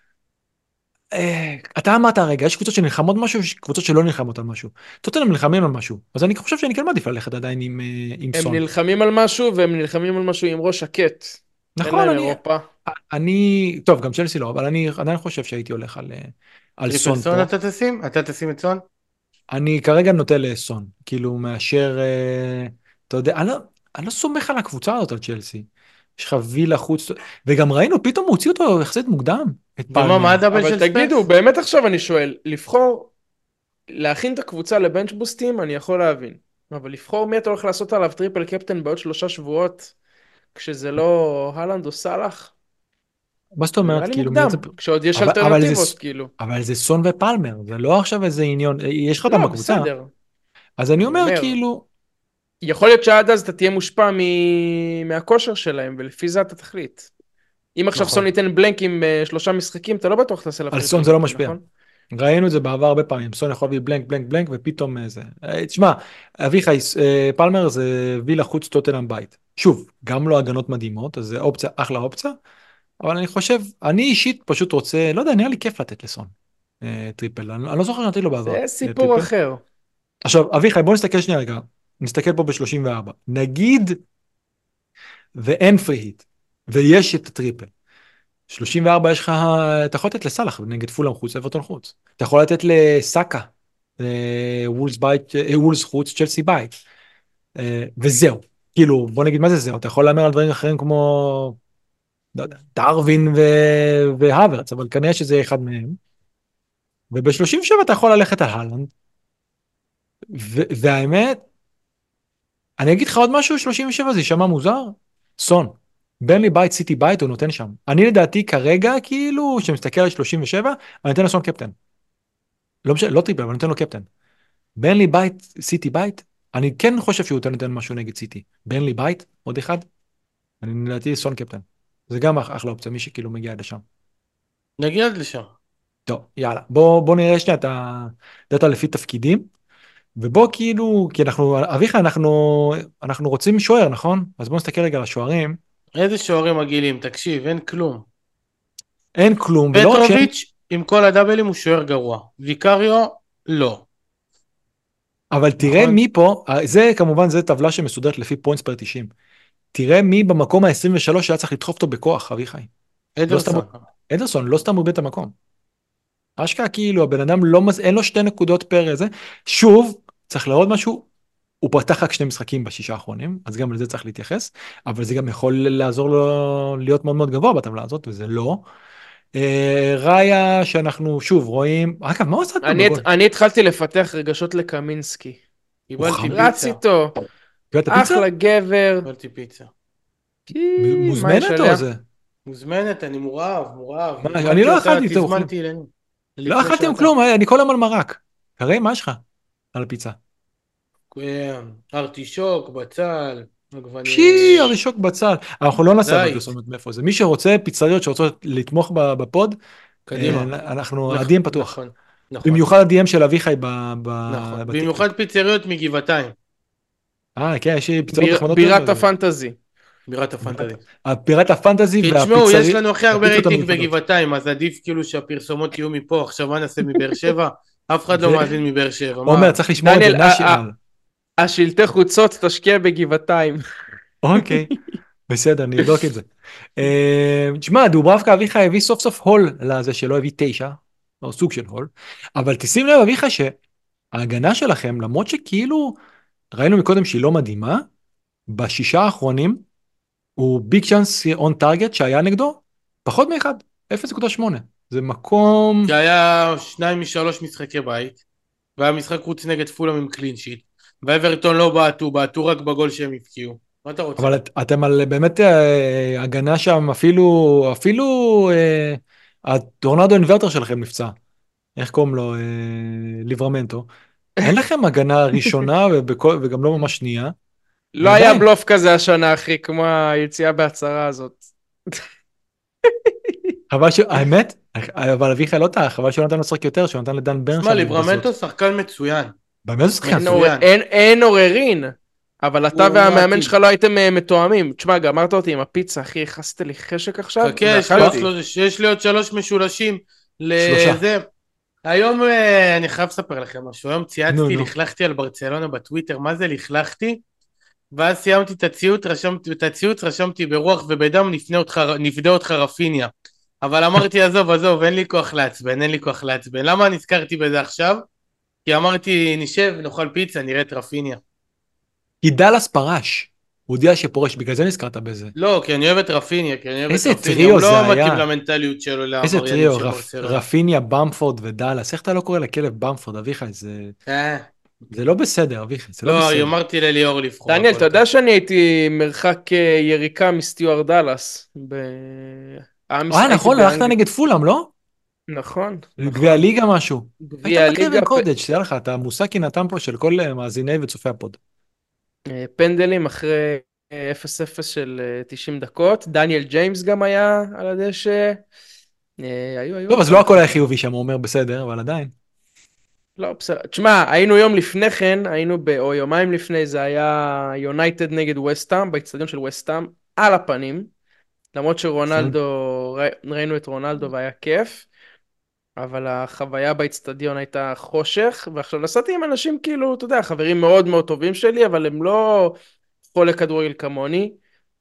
אה, אתה אמרת הרגע, יש קבוצות שנלחמות משהו, יש קבוצות שלא נלחמות על משהו. טוטנהאם נלחמים על משהו, אז אני חושב שאני כן מעדיף ללכת עדיין עם, אה, עם הם סון. נלחמים על משהו, והם נלחמים על משהו עם ראש שקט. אין נכון, להם אני, אירופה. אני, טוב, גם צ'לסי לא, אבל אני עדיין חושב שהייתי הולך על, אה, על טריפל סון סון פה. אתה תשים? אתה תשים את סון? אני כרגע נוטה לסון, כאילו מאשר, אה, אתה יודע, אני לא, אני לא סומך על הקבוצה הזאת, על צ'לסי. יש לך וילה חוץ, וגם ראינו, פתאום הוא הוציא אותו יחסית מוקדם, את ומה, פלמר. מה הדאבל אבל של תגידו, ספרס? באמת עכשיו אני שואל, לבחור, להכין את הקבוצה לבנץ' בוסטים, אני יכול להבין. אבל לבחור מי אתה הולך לעשות עליו טריפל קפטן בעוד שלושה שבועות, כשזה לא הלנד או סאלח? מה זאת זה נראה אומרת, לי כאילו, מי מוקדם, יצא... כשעוד יש אבל, אבל, זה, אלטרנטיבות, כאילו. אבל זה סון ופלמר, זה לא עכשיו איזה עניון, יש לך אותם לא, בקבוצה, בסדר. אז אני אני אומר, אומר, כאילו, יכול להיות שעד אז אתה תהיה מושפע מ... מהכושר שלהם, ולפי זה אתה תחליט. אם עכשיו נכון, סון ייתן בלנק עם uh, שלושה משחקים, אתה לא בטוח תעשה עליו על טריפל סון זה לא קפטן, משפיע. נכון? ראינו את זה בעבר הרבה פעמים, סון יכול להביא בלנק, בלנק, בלנק, ופתאום אה, זה. אה, תשמע, אביחי, אה, פלמר זה וילה חוץ טוטנהאם בית. שוב, גם לא הגנות מדהימות, אז זה אופציה, אחלה אופציה, אבל אני חושב, אני אישית פשוט רוצה, לא יודע, נראה לי כיף לתת לסון אה, טריפל, אני, אני לא זוכר שנתתי לו בעבר זה אה, סיפור טריפל. אחר. עכשיו, אביחי, בוא נסתכל שנייה רגע, נסתכל פה ב-שלושים וארבע, נגיד ואין פרי היט, ויש את הטריפל, שלושים וארבע יש לך, אתה יכול לתת לסלאח נגד פולאם חוץ, אברטון חוץ. אתה יכול לתת לסאקה, אה, וולס בית, אה, וולס חוץ, צ'לסי בית. אה, וזהו. כאילו, בוא נגיד מה זה זהו. אתה יכול להמר על דברים אחרים כמו, לא יודע, דרווין ו- והוורץ, אבל כנראה שזה יהיה אחד מהם. וב-שלושים ושבע אתה יכול ללכת על הלנד. ו- והאמת, אני אגיד לך עוד משהו, שלושים ושבע זה יישמע מוזר. סון. ברנלי בית, סיטי בית, הוא נותן שם. אני לדעתי כרגע, כאילו, כשמסתכל על שלושים ושבע, אני נותן לסון קפטן. לא משנה, לא טריפל, אבל אני נותן לו קפטן. ברנלי בית, סיטי בית, אני כן חושב שהוא נותן משהו נגד סיטי. ברנלי בית, עוד אחד, אני לדעתי סון קפטן. זה גם אח- אחלה אופציה, מי שכאילו מגיע עד לשם. נגיע עד לשם. טוב, יאללה, בוא, בוא נראה שנייה את הדאטה לפי תפקידים, ובוא כאילו, כי אנחנו, אביחי, אנחנו, אנחנו רוצים שוער, נכון? אז בוא נסתכל רגע על השוערים. איזה שוערים מגעילים, תקשיב, אין כלום. אין כלום, ולא רק שאין, פטרוביץ' עם כל הדאבלים הוא שוער גרוע. ויקריו, לא. אבל תראה נכון? מי פה, זה כמובן, זה טבלה שמסודרת לפי פוינטס פר תשעים. תראה מי במקום ה-עשרים ושלוש שהיה צריך לדחוף אותו בכוח, אביחי. לא סתם, אדרסון. אדרסון לא סתם הוא איבד את המקום. אשכרה כאילו הבן אדם לא, מז- אין לו שתי נקודות פר זה. שוב, צריך לראות משהו, הוא פתח רק שני משחקים בשישה האחרונים, אז גם לזה צריך להתייחס, אבל זה גם יכול לעזור לו להיות מאוד מאוד גבוה בטבלה הזאת, וזה לא. אה, ראיה שאנחנו שוב רואים, אגב, מה הוא עשה אתמול אני, בגול? אני התחלתי לפתח רגשות לקמינסקי. הוא קיבלתי חם. רץ פיצה. איתו, קיבלת פיצה? אחלה גבר. קיבלתי פיצה. פי, מה יש מוזמנת עליה? או זה? מוזמנת, אני מורעב, מורעב. מה, אני הזמנתי לא אותה, אכלתי, טוב, אוכלים. תזמנתי אלינו. לא לפני אכלתם שעתיים. כלום, אני כל היום על מרק. קריא, מה יש לך? על הפיצה. אה, ארטישוק, בצל, עגבני... פשי, ארישוק בצל. אנחנו לא נעשה אבל זית. פרסומת מאיפה זה. מי שרוצה, פיצריות שרוצות לתמוך ב- בפוד, אה, קדימה. אנחנו, נכ- ה-די אם פתוח. נכון, נכון, במיוחד ה-די אם של אביחי ב- ב- נכון. בטיקטוק. במיוחד פיצריות מגבעתיים. אה, כן, יש לי פיצריות ביר, נחמדות. בירת מאוד. הפנטזי. בירת הפנטזי. פירת הפנטזי כי תשמעו, יש והפיצריות. לנו הכי הרבה הפיצות רייטינג המיוחדות. בגבעתיים, אז עדיף כאילו שהפרסומות יהיו מפה. עכשיו מה נעשה מבאר שבע? אף אחד לא ו- מאזין מבאר שבע. מה? עומר, צריך לשמור את זה דניאל, ה- ה- נשיונל. השלטי חוצות תשקיע בגבעתיים. אוקיי, בסדר, נבדוק את זה. אה, תשמע, דוברבקה אביחי הביא סוף סוף הול לזה שלא הביא תשע, או סוג של הול, אבל תשים לב אביחי שההגנה שלכם, למרות שכאילו ראינו מקודם שהיא לא מדהימה, בשישה האחרונים הוא ביג צ'אנס און טארגט שהיה נגדו, פחות מאחד, אפס נקודה שמונה. זה מקום... כי היה שניים משלוש משחקי בית, והיה משחק חוץ נגד פולאם עם קלין שיט, ואברטון לא בעטו, בעטו רק בגול שהם הבקיעו. מה אתה רוצה? אבל את, אתם על באמת אה, הגנה שם, אפילו, אפילו אה, הטורנדו אינברטר שלכם נפצע. איך קוראים לו? אה, ליברמנטו. אין לכם הגנה ראשונה ובכל, וגם לא ממש שנייה. לא היה ועדיין, בלוף כזה השנה, אחי, כמו היציאה בהצהרה הזאת. חבל ש... האמת, אבל אביחי לא טעה, חבל שהוא נתן לו לשחק יותר, שהוא נתן לדן ברנשטיין. תשמע, ליברמנטו שחקן מצוין. באמת זה שחקן אין, טוב. עור... אין, אין עוררין, אבל אתה הוא והמאמן עתיד. שלך לא הייתם אה, מתואמים. תשמע, גמרת אותי עם הפיצה, אחי, הכנסת לי חשק עכשיו, חכה, יש לי עוד ואכלתי. שלוש- יש לי עוד שלוש משולשים. שלושה. לזה. היום אה, אני חייב לספר לכם משהו. היום נו, צייצתי, נו. לכלכתי על ברצלונה בטוויטר. מה זה לכלכתי? ואז סיימתי את הציוץ, רשמתי, את הציוץ רשמתי ברוח ובדם, נפנה אותך, נפדה אותך רפיניה. אבל אמרתי, עזוב, עזוב, אין לי כוח לעצבן, אין לי כוח לעצבן. למה נזכרתי בזה עכשיו? כי אמרתי, נשב, נאכל פיצה, נראה את רפיניה. כי דלס פרש. הוא הודיע שפורש, בגלל זה נזכרת בזה. לא, כי אני אוהב את רפיניה, כי אני אוהב את איזה רפיניה. טריו הוא זה לא היה. מתאים למנטליות שלו, איזה לעבריינים טריו, של רפ, ברצלונה. רפיניה, במפורד ודלס. איך אתה לא קורא לכלב במפורד, אביחי? זה, אה, זה לא בסדר, אביחי, זה לא לא, בסדר. אמרתי לליאור לבחור. דניאל, הכל אתה יודע טוב. שאני הייתי מרחק אה, יריקה מסטיואר דאלאס. ב... אה, הייתי נכון, באנגליה. הלכת נגד פולאם, לא? נכון, גביע נכון. ליגה משהו. גביע היית ליגה, בקרבן פ- קודג', תדע לך, אתה מושג נתן פה של כל אה, מאזיני וצופי הפוד. אה, פנדלים אחרי אה, אפס אפס של אה, תשעים דקות. דניאל ג'יימס גם היה על הדשא. אה, היו, היו. טוב, אז לא הכל היה חיובי שם, הוא אומר בסדר, אבל עדיין. לא, בסדר. תשמע, היינו יום לפני כן, היינו ב... או יומיים לפני, זה היה יונייטד נגד וסטהאם, באצטדיון של וסטהאם, על הפנים. למרות שרונלדו, ר- ראינו את רונלדו והיה כיף, אבל החוויה באצטדיון הייתה חושך, ועכשיו נסעתי עם אנשים כאילו, אתה יודע, חברים מאוד מאוד טובים שלי, אבל הם לא חולה כדורגל כמוני,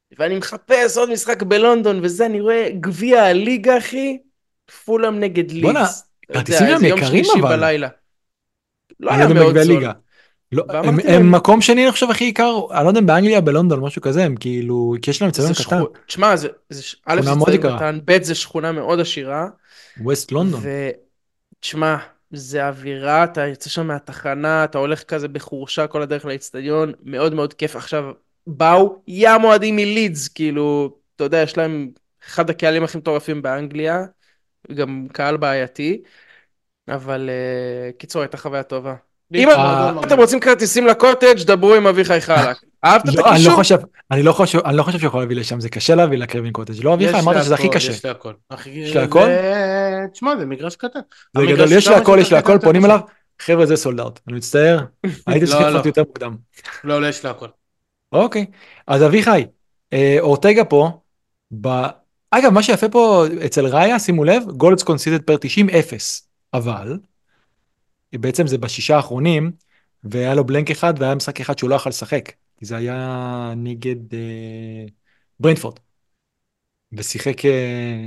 ואני מחפש עוד משחק בלונדון, וזה, אני רואה גביע הליגה, אחי, פולאם נגד בואנה, לידס. אתה יודע, כרטיסים איזה הם יום יקרים שלישי אבל. בלילה. לא אני לא היה יודע מאוד בגביע זול. ליגה. לא, הם, ואמרתי הם להם, מקום שני אני חושב הכי יקר, אני לא יודע אם באנגליה, בלונדון, משהו כזה, הם כאילו, כי יש להם צבעים זה קטן. שכונה, תשמע, זה, זה, א', שכונה זה מאוד צבעים יקרה. קטן, ב', זה שכונה מאוד עשירה, ווסט לונדון. ותשמע, זה אווירה, אתה יוצא שם מהתחנה, אתה הולך כזה בחורשה כל הדרך לאצטדיון, מאוד מאוד כיף. עכשיו, באו ים אוהדים מלידס, כאילו, אתה יודע, יש להם אחד הקהלים הכי מטורפים באנגליה, גם קהל בעייתי, אבל uh, קיצור, הייתה חוויה טובה. אם לידס מועדון אה, אתם מגניב. רוצים כרטיסים לקוטג', דברו עם אביחי חלק. אהבת את לא, אני לא הקישור? חושב, אני לא חושב, אני לא חושב שיכול להביא לשם, זה קשה להביא לקרווין קוטג'. לא אביחי, יש אמרת שזה הכי להכל, קשה. יש להכל. אחי, יש לה הכל? זה... תשמע, זה מגרש קטן. זה גדול, המגרש יש לה כמה הכל, שיותר יש לה קטן הכל, יותר פונים קשה. אליו, חבר'ה זה סולד אאוט. אני מצטער, הייתם צריכים לא, לא. לפנות יותר מוקדם. לא, לא, יש להכל. אוקיי, אז אביחי, אה, אורטגה פה, ב... אגב, מה שיפה פה אצל ראיה, שימו לב, גולדס קונסידד פר תשעים אפס, אבל בעצם זה בשישה האחרונים, והיה לו בלנק אחד, והיה משחק אחד שהוא לא יכול לשחק, כי זה היה נגד אה, ברנדפורד, ושיחק אה,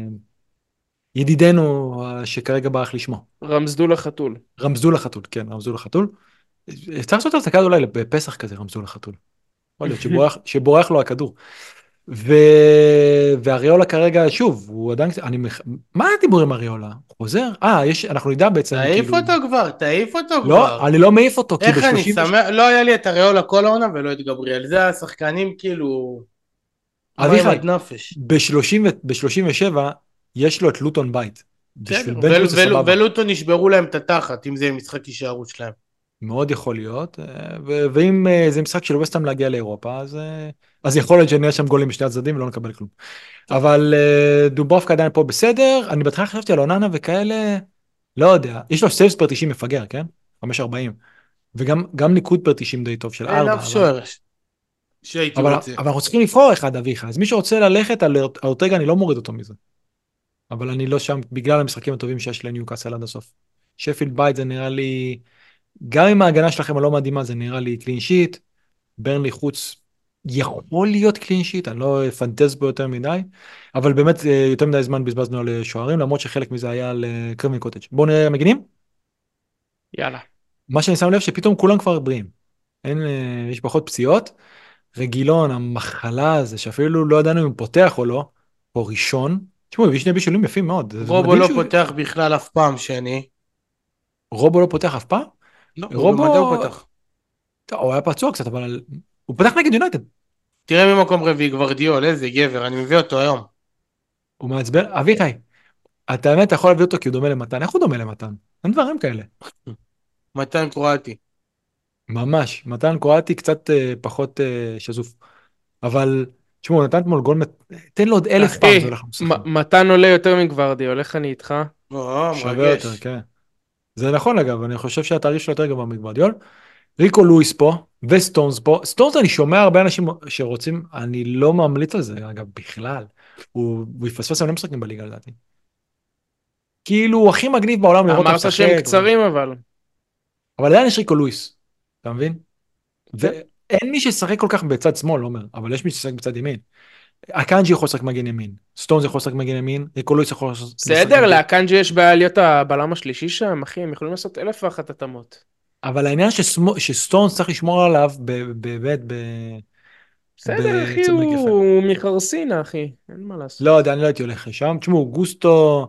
ידידנו אה, שכרגע ברח לשמו, רמזדו לחתול. רמזו לחתול, כן, רמזו לחתול. צריך לעשות הפסקה אולי בפסח כזה, רמזו לחתול. יכול להיות שבורח, שבורח לו הכדור. ו... ואריולה כרגע, שוב, הוא עדיין, אני, מח- מה הדיבור עם אריולה? הוא חוזר? אה, יש, אנחנו נדע בעצם, תעיף כאילו, אותו כבר, תעיף אותו כבר. לא, אני לא מעיף אותו, כי איך אני ב-שלושים, שמח, לא היה לי את הריולה כל העונה ולא את גבריאל. זה השחקנים כאילו... מים אביחי, עד נפש. ב-שלושים, ב-שלושים ושבע, יש לו את לוטון בית. בשביל בסדר, בנצ'מנט זה ול- ול- סבבה. ולוטו נשברו להם את התחת, אם זה משחק הישארות שלהם. מאוד יכול להיות, אה, ו- ואם אה, זה משחק של וסטהאם להגיע לאירופה, אז, אה, אז יכול להיות שנראה שם גולים משני הצדדים ולא נקבל כלום. אבל אה, דוברובקה עדיין פה בסדר, אני בהתחלה חשבתי על אוננה וכאלה, לא יודע, יש לו סייבס פר תשעים מפגר, כן? חמש ארבעים, וגם גם ניקוד פר תשעים די טוב של אין ארבע, אף אבל, שוער שהייתי אבל, רוצה. אבל אנחנו צריכים לבחור אחד אביך, אז מי שרוצה ללכת על אורטגה אני לא מוריד אותו מזה. אבל אני לא שם בגלל המשחקים הטובים שיש לניוקאסל עד הסוף. שפילד בית זה נראה לי, גם אם ההגנה שלכם הלא מדהימה זה נראה לי קלין שיט, ברנלי חוץ יכול להיות קלין שיט, אני לא אפנטז בו יותר מדי, אבל באמת אה, יותר מדי זמן בזבזנו על אה, שוערים, למרות שחלק מזה היה על אה, קרווין קוטג'. בואו נראה מגינים. יאללה. מה שאני שם לב שפתאום כולם כבר בריאים. אין, אה, יש פחות פציעות. רגילון, המחלה הזה, שאפילו לא ידענו אם הוא פותח או לא, או ראשון. תשמעו, הוא הביא שני בישולים יפים מאוד. זה רובו מדהים לא שהוא... פותח בכלל אף פעם שני. רובו לא פותח אף פעם? לא, הוא במדע הוא רובו... פתח. טוב, הוא היה פצוע קצת, אבל הוא פתח נגד יונייטד. תראה ממקום רביעי גוורדיול, איזה גבר, אני מביא אותו היום. הוא מעצבן. אביחי, אתה האמת, אתה יכול להביא אותו כי הוא דומה למתן. איך הוא דומה למתן? אין דברים כאלה. מתן קרואטי. ממש. מתן קרואטי קצת אה, פחות אה, שזוף. אבל, תשמעו, הוא נתן אתמול גול, מת- תן לו עוד אלף פעם, זה אחי, הולך למסכים. מ- מתן עולה יותר מגוורדי, הולך אני איתך. או, שווה יותר, מרגש. כן. זה נכון אגב, אני חושב שהתעריף שלו יותר גבוה מגוורדיול. ריקו לואיס פה, וסטונס פה. סטונס אני שומע הרבה אנשים שרוצים, אני לא ממליץ על זה, אגב, בכלל. הוא, הוא יפספס הרבה משחקים בליגה לדעתי. כאילו, הוא הכי מגניב בעולם לראות אותו אמרת שהם משחק. קצרים אבל. אבל עדיין יש ריקו לואיס, אתה מבין? כן. ואין מי שישחק כל כך בצד שמאל, לא אומר, אבל יש מי שישחק בצד ימין. אקנג'י יכול לשחק מגן ימין, סטונס יכול לשחק מגן ימין, ריקו לואיס יכול לשחק בסדר, מגן... לאקנג'י יש בעיה להיות הבלם השלישי שם, אחי, הם יכולים לעשות אלף ואחת התאמות. אבל העניין שסמו- שסטונס צריך לשמור עליו ב- באמת ב... בסדר, אחי, בצד רגל יפה. הוא מחרסינה, אחי, אין מה לעשות. לא יודע, אני לא הייתי הולך לשם. תשמעו, גוסטו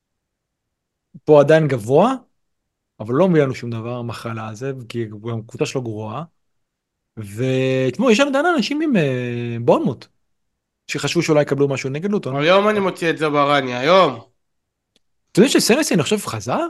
פה עדיין גבוה, אבל לא מביא לנו שום דבר, המחלה הזה, כי גם הקבוצה שלו גרועה. ותשמעו, יש שם עדיין אנשים עם אה, בורנמוט, שחשבו שאולי יקבלו משהו נגד לוטון. היום אני מוציא את זברני, היום. אתה יודע שסנסי אני חושב חזר?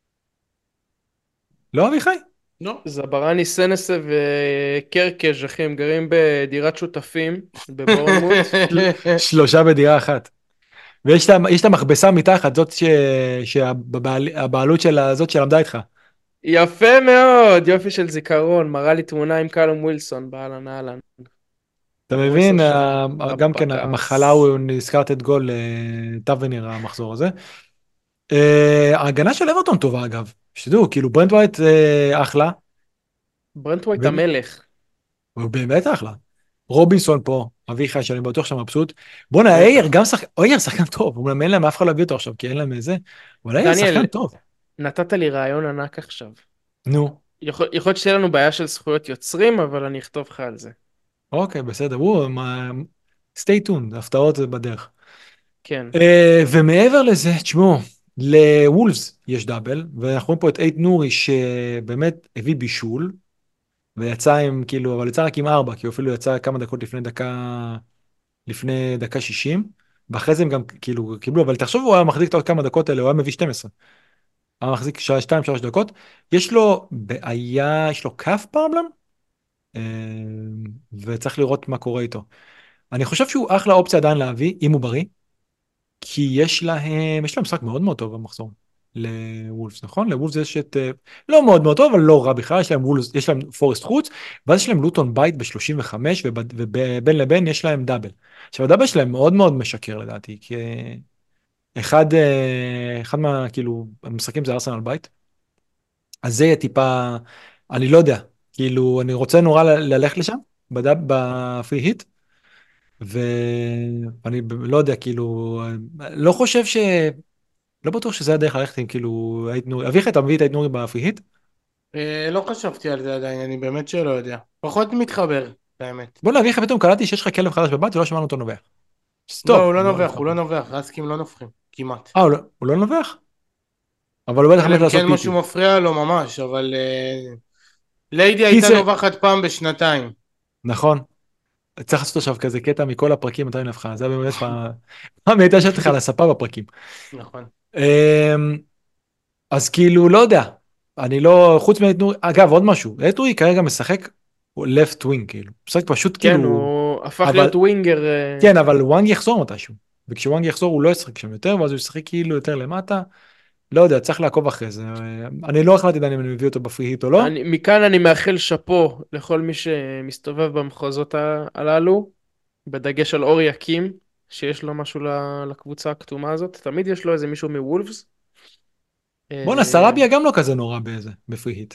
לא אביחי? לא. זברני סנסה וקרקז' אחי, הם גרים בדירת שותפים בבורנמוט. שלושה בדירה אחת. ויש את ה- יש את המכבסה מתחת, זאת ש- שהבעלות של הזאת שלמדה איתך. יפה מאוד, יופי של זיכרון, מראה לי תמונה עם קלום ווילסון, באהלן אהלן. אתה עברו מבין, עשר ה- שנים, גם כן רבאק המחלה, ארס. הוא נזכר לתת גול לטאווניר המחזור הזה. אה, ההגנה של אברטון טובה אגב, שתדעו, כאילו ברנט ווייט אה, אחלה, ברנטווייט ו- המלך. הוא באמת אחלה. רובינסון פה, אביחי, שאני בטוח שם מבסוט. בואנה, אייר, בטח. גם שחקן, אייר שחקן טוב, אומנם אין להם אף אחד להביא אותו עכשיו, כי אין להם איזה, אבל אייר דניאל, שחקן טוב. נתת לי רעיון ענק עכשיו. נו, יכול יכול להיות שתהיה לנו בעיה של זכויות יוצרים, אבל אני אכתוב לך על זה. אוקיי, בסדר, הוא, מה, stay tuned, הפתעות זה בדרך. כן. Uh, ומעבר לזה, תשמעו, לוולפס יש דאבל, ואנחנו רואים פה את אייט נורי שבאמת הביא בישול, ויצא עם, כאילו, אבל יצא רק עם ארבע, כי הוא אפילו יצא כמה דקות לפני דקה, לפני דקה שישים, ואחרי זה הם גם כאילו קיבלו, אבל תחשוב, הוא היה מחזיק את עוד כמה דקות האלה, הוא היה מביא שתים עשרה. היה מחזיק שתיים שלוש דקות, יש לו בעיה, יש לו קאף פרבלם, uh, וצריך לראות מה קורה איתו. אני חושב שהוא אחלה אופציה עדיין להביא, אם הוא בריא, כי יש להם, יש להם משחק מאוד מאוד טוב במחזור. לוולפס, נכון? לוולפס יש את, אה, לא מאוד מאוד טוב, אבל לא רע בכלל, יש להם וולפס, יש להם פורסט חוץ, ואז יש להם לוטון בית ב-שלושים וחמש, וב- ובין לבין יש להם דאבל. עכשיו הדאבל שלהם מאוד מאוד משקר לדעתי, כי אה, אחד, אה, אחד מה, כאילו, המשחקים זה ארסנל בית, אז זה יהיה טיפה, אני לא יודע, כאילו, אני רוצה נורא ל- ללכת לשם, בדאב, בפרי היט, ואני ב- לא יודע, כאילו, אה, לא חושב ש... לא בטוח שזה הדרך ללכת עם כאילו היית נורי. אביחי, אתה מביא את היית נורי בפרי היט? אה, לא חשבתי על זה עדיין, אני באמת שלא יודע. פחות מתחבר, באמת. בוא נביא לך, פתאום קלטתי שיש לך כלב חדש בבית ולא שמענו אותו נובח. לא, סטופ. הוא לא בוא נובח, נפתח הוא לא אותו. נובח, רסקים לא נובחים, כמעט. אה, הוא לא הוא לא נובח? אבל הוא בטח אלא מת אם לעשות כן משהו פיפי. מפריע לו ממש, אבל אה, ליידי הייתה קיצר, נובחת פעם בשנתיים. נכון. צריך לעשות עכשיו כזה קטע מכל הפרקים מתי נבחה. זה באמת פעם פעם הייתה יושבת לך על הספה בפרקים. נכון. אמ, אז כאילו, לא יודע. אני לא, חוץ מהיית נורי, אגב, עוד משהו. היית נורי כרגע משחק הוא left wing, כאילו. משחק פשוט כן, כאילו, הוא הפך אבל להיות ווינגר. אה, כן, אבל וואנג יחזור מתישהו. וכשוואנג יחזור הוא לא ישחק שם יותר, ואז הוא ישחק כאילו יותר למטה. לא יודע, צריך לעקוב אחרי זה. אני לא החלטתי עדיין אם אני מביא אותו בפרי היט או לא. אני, מכאן אני מאחל שאפו לכל מי שמסתובב במחוזות ה- הללו, בדגש על אור יקים, שיש לו משהו ל- לקבוצה הכתומה הזאת. תמיד יש לו איזה מישהו מוולפס. בואנה, אה, סרביה גם לא כזה נורא באיזה, בפרי היט.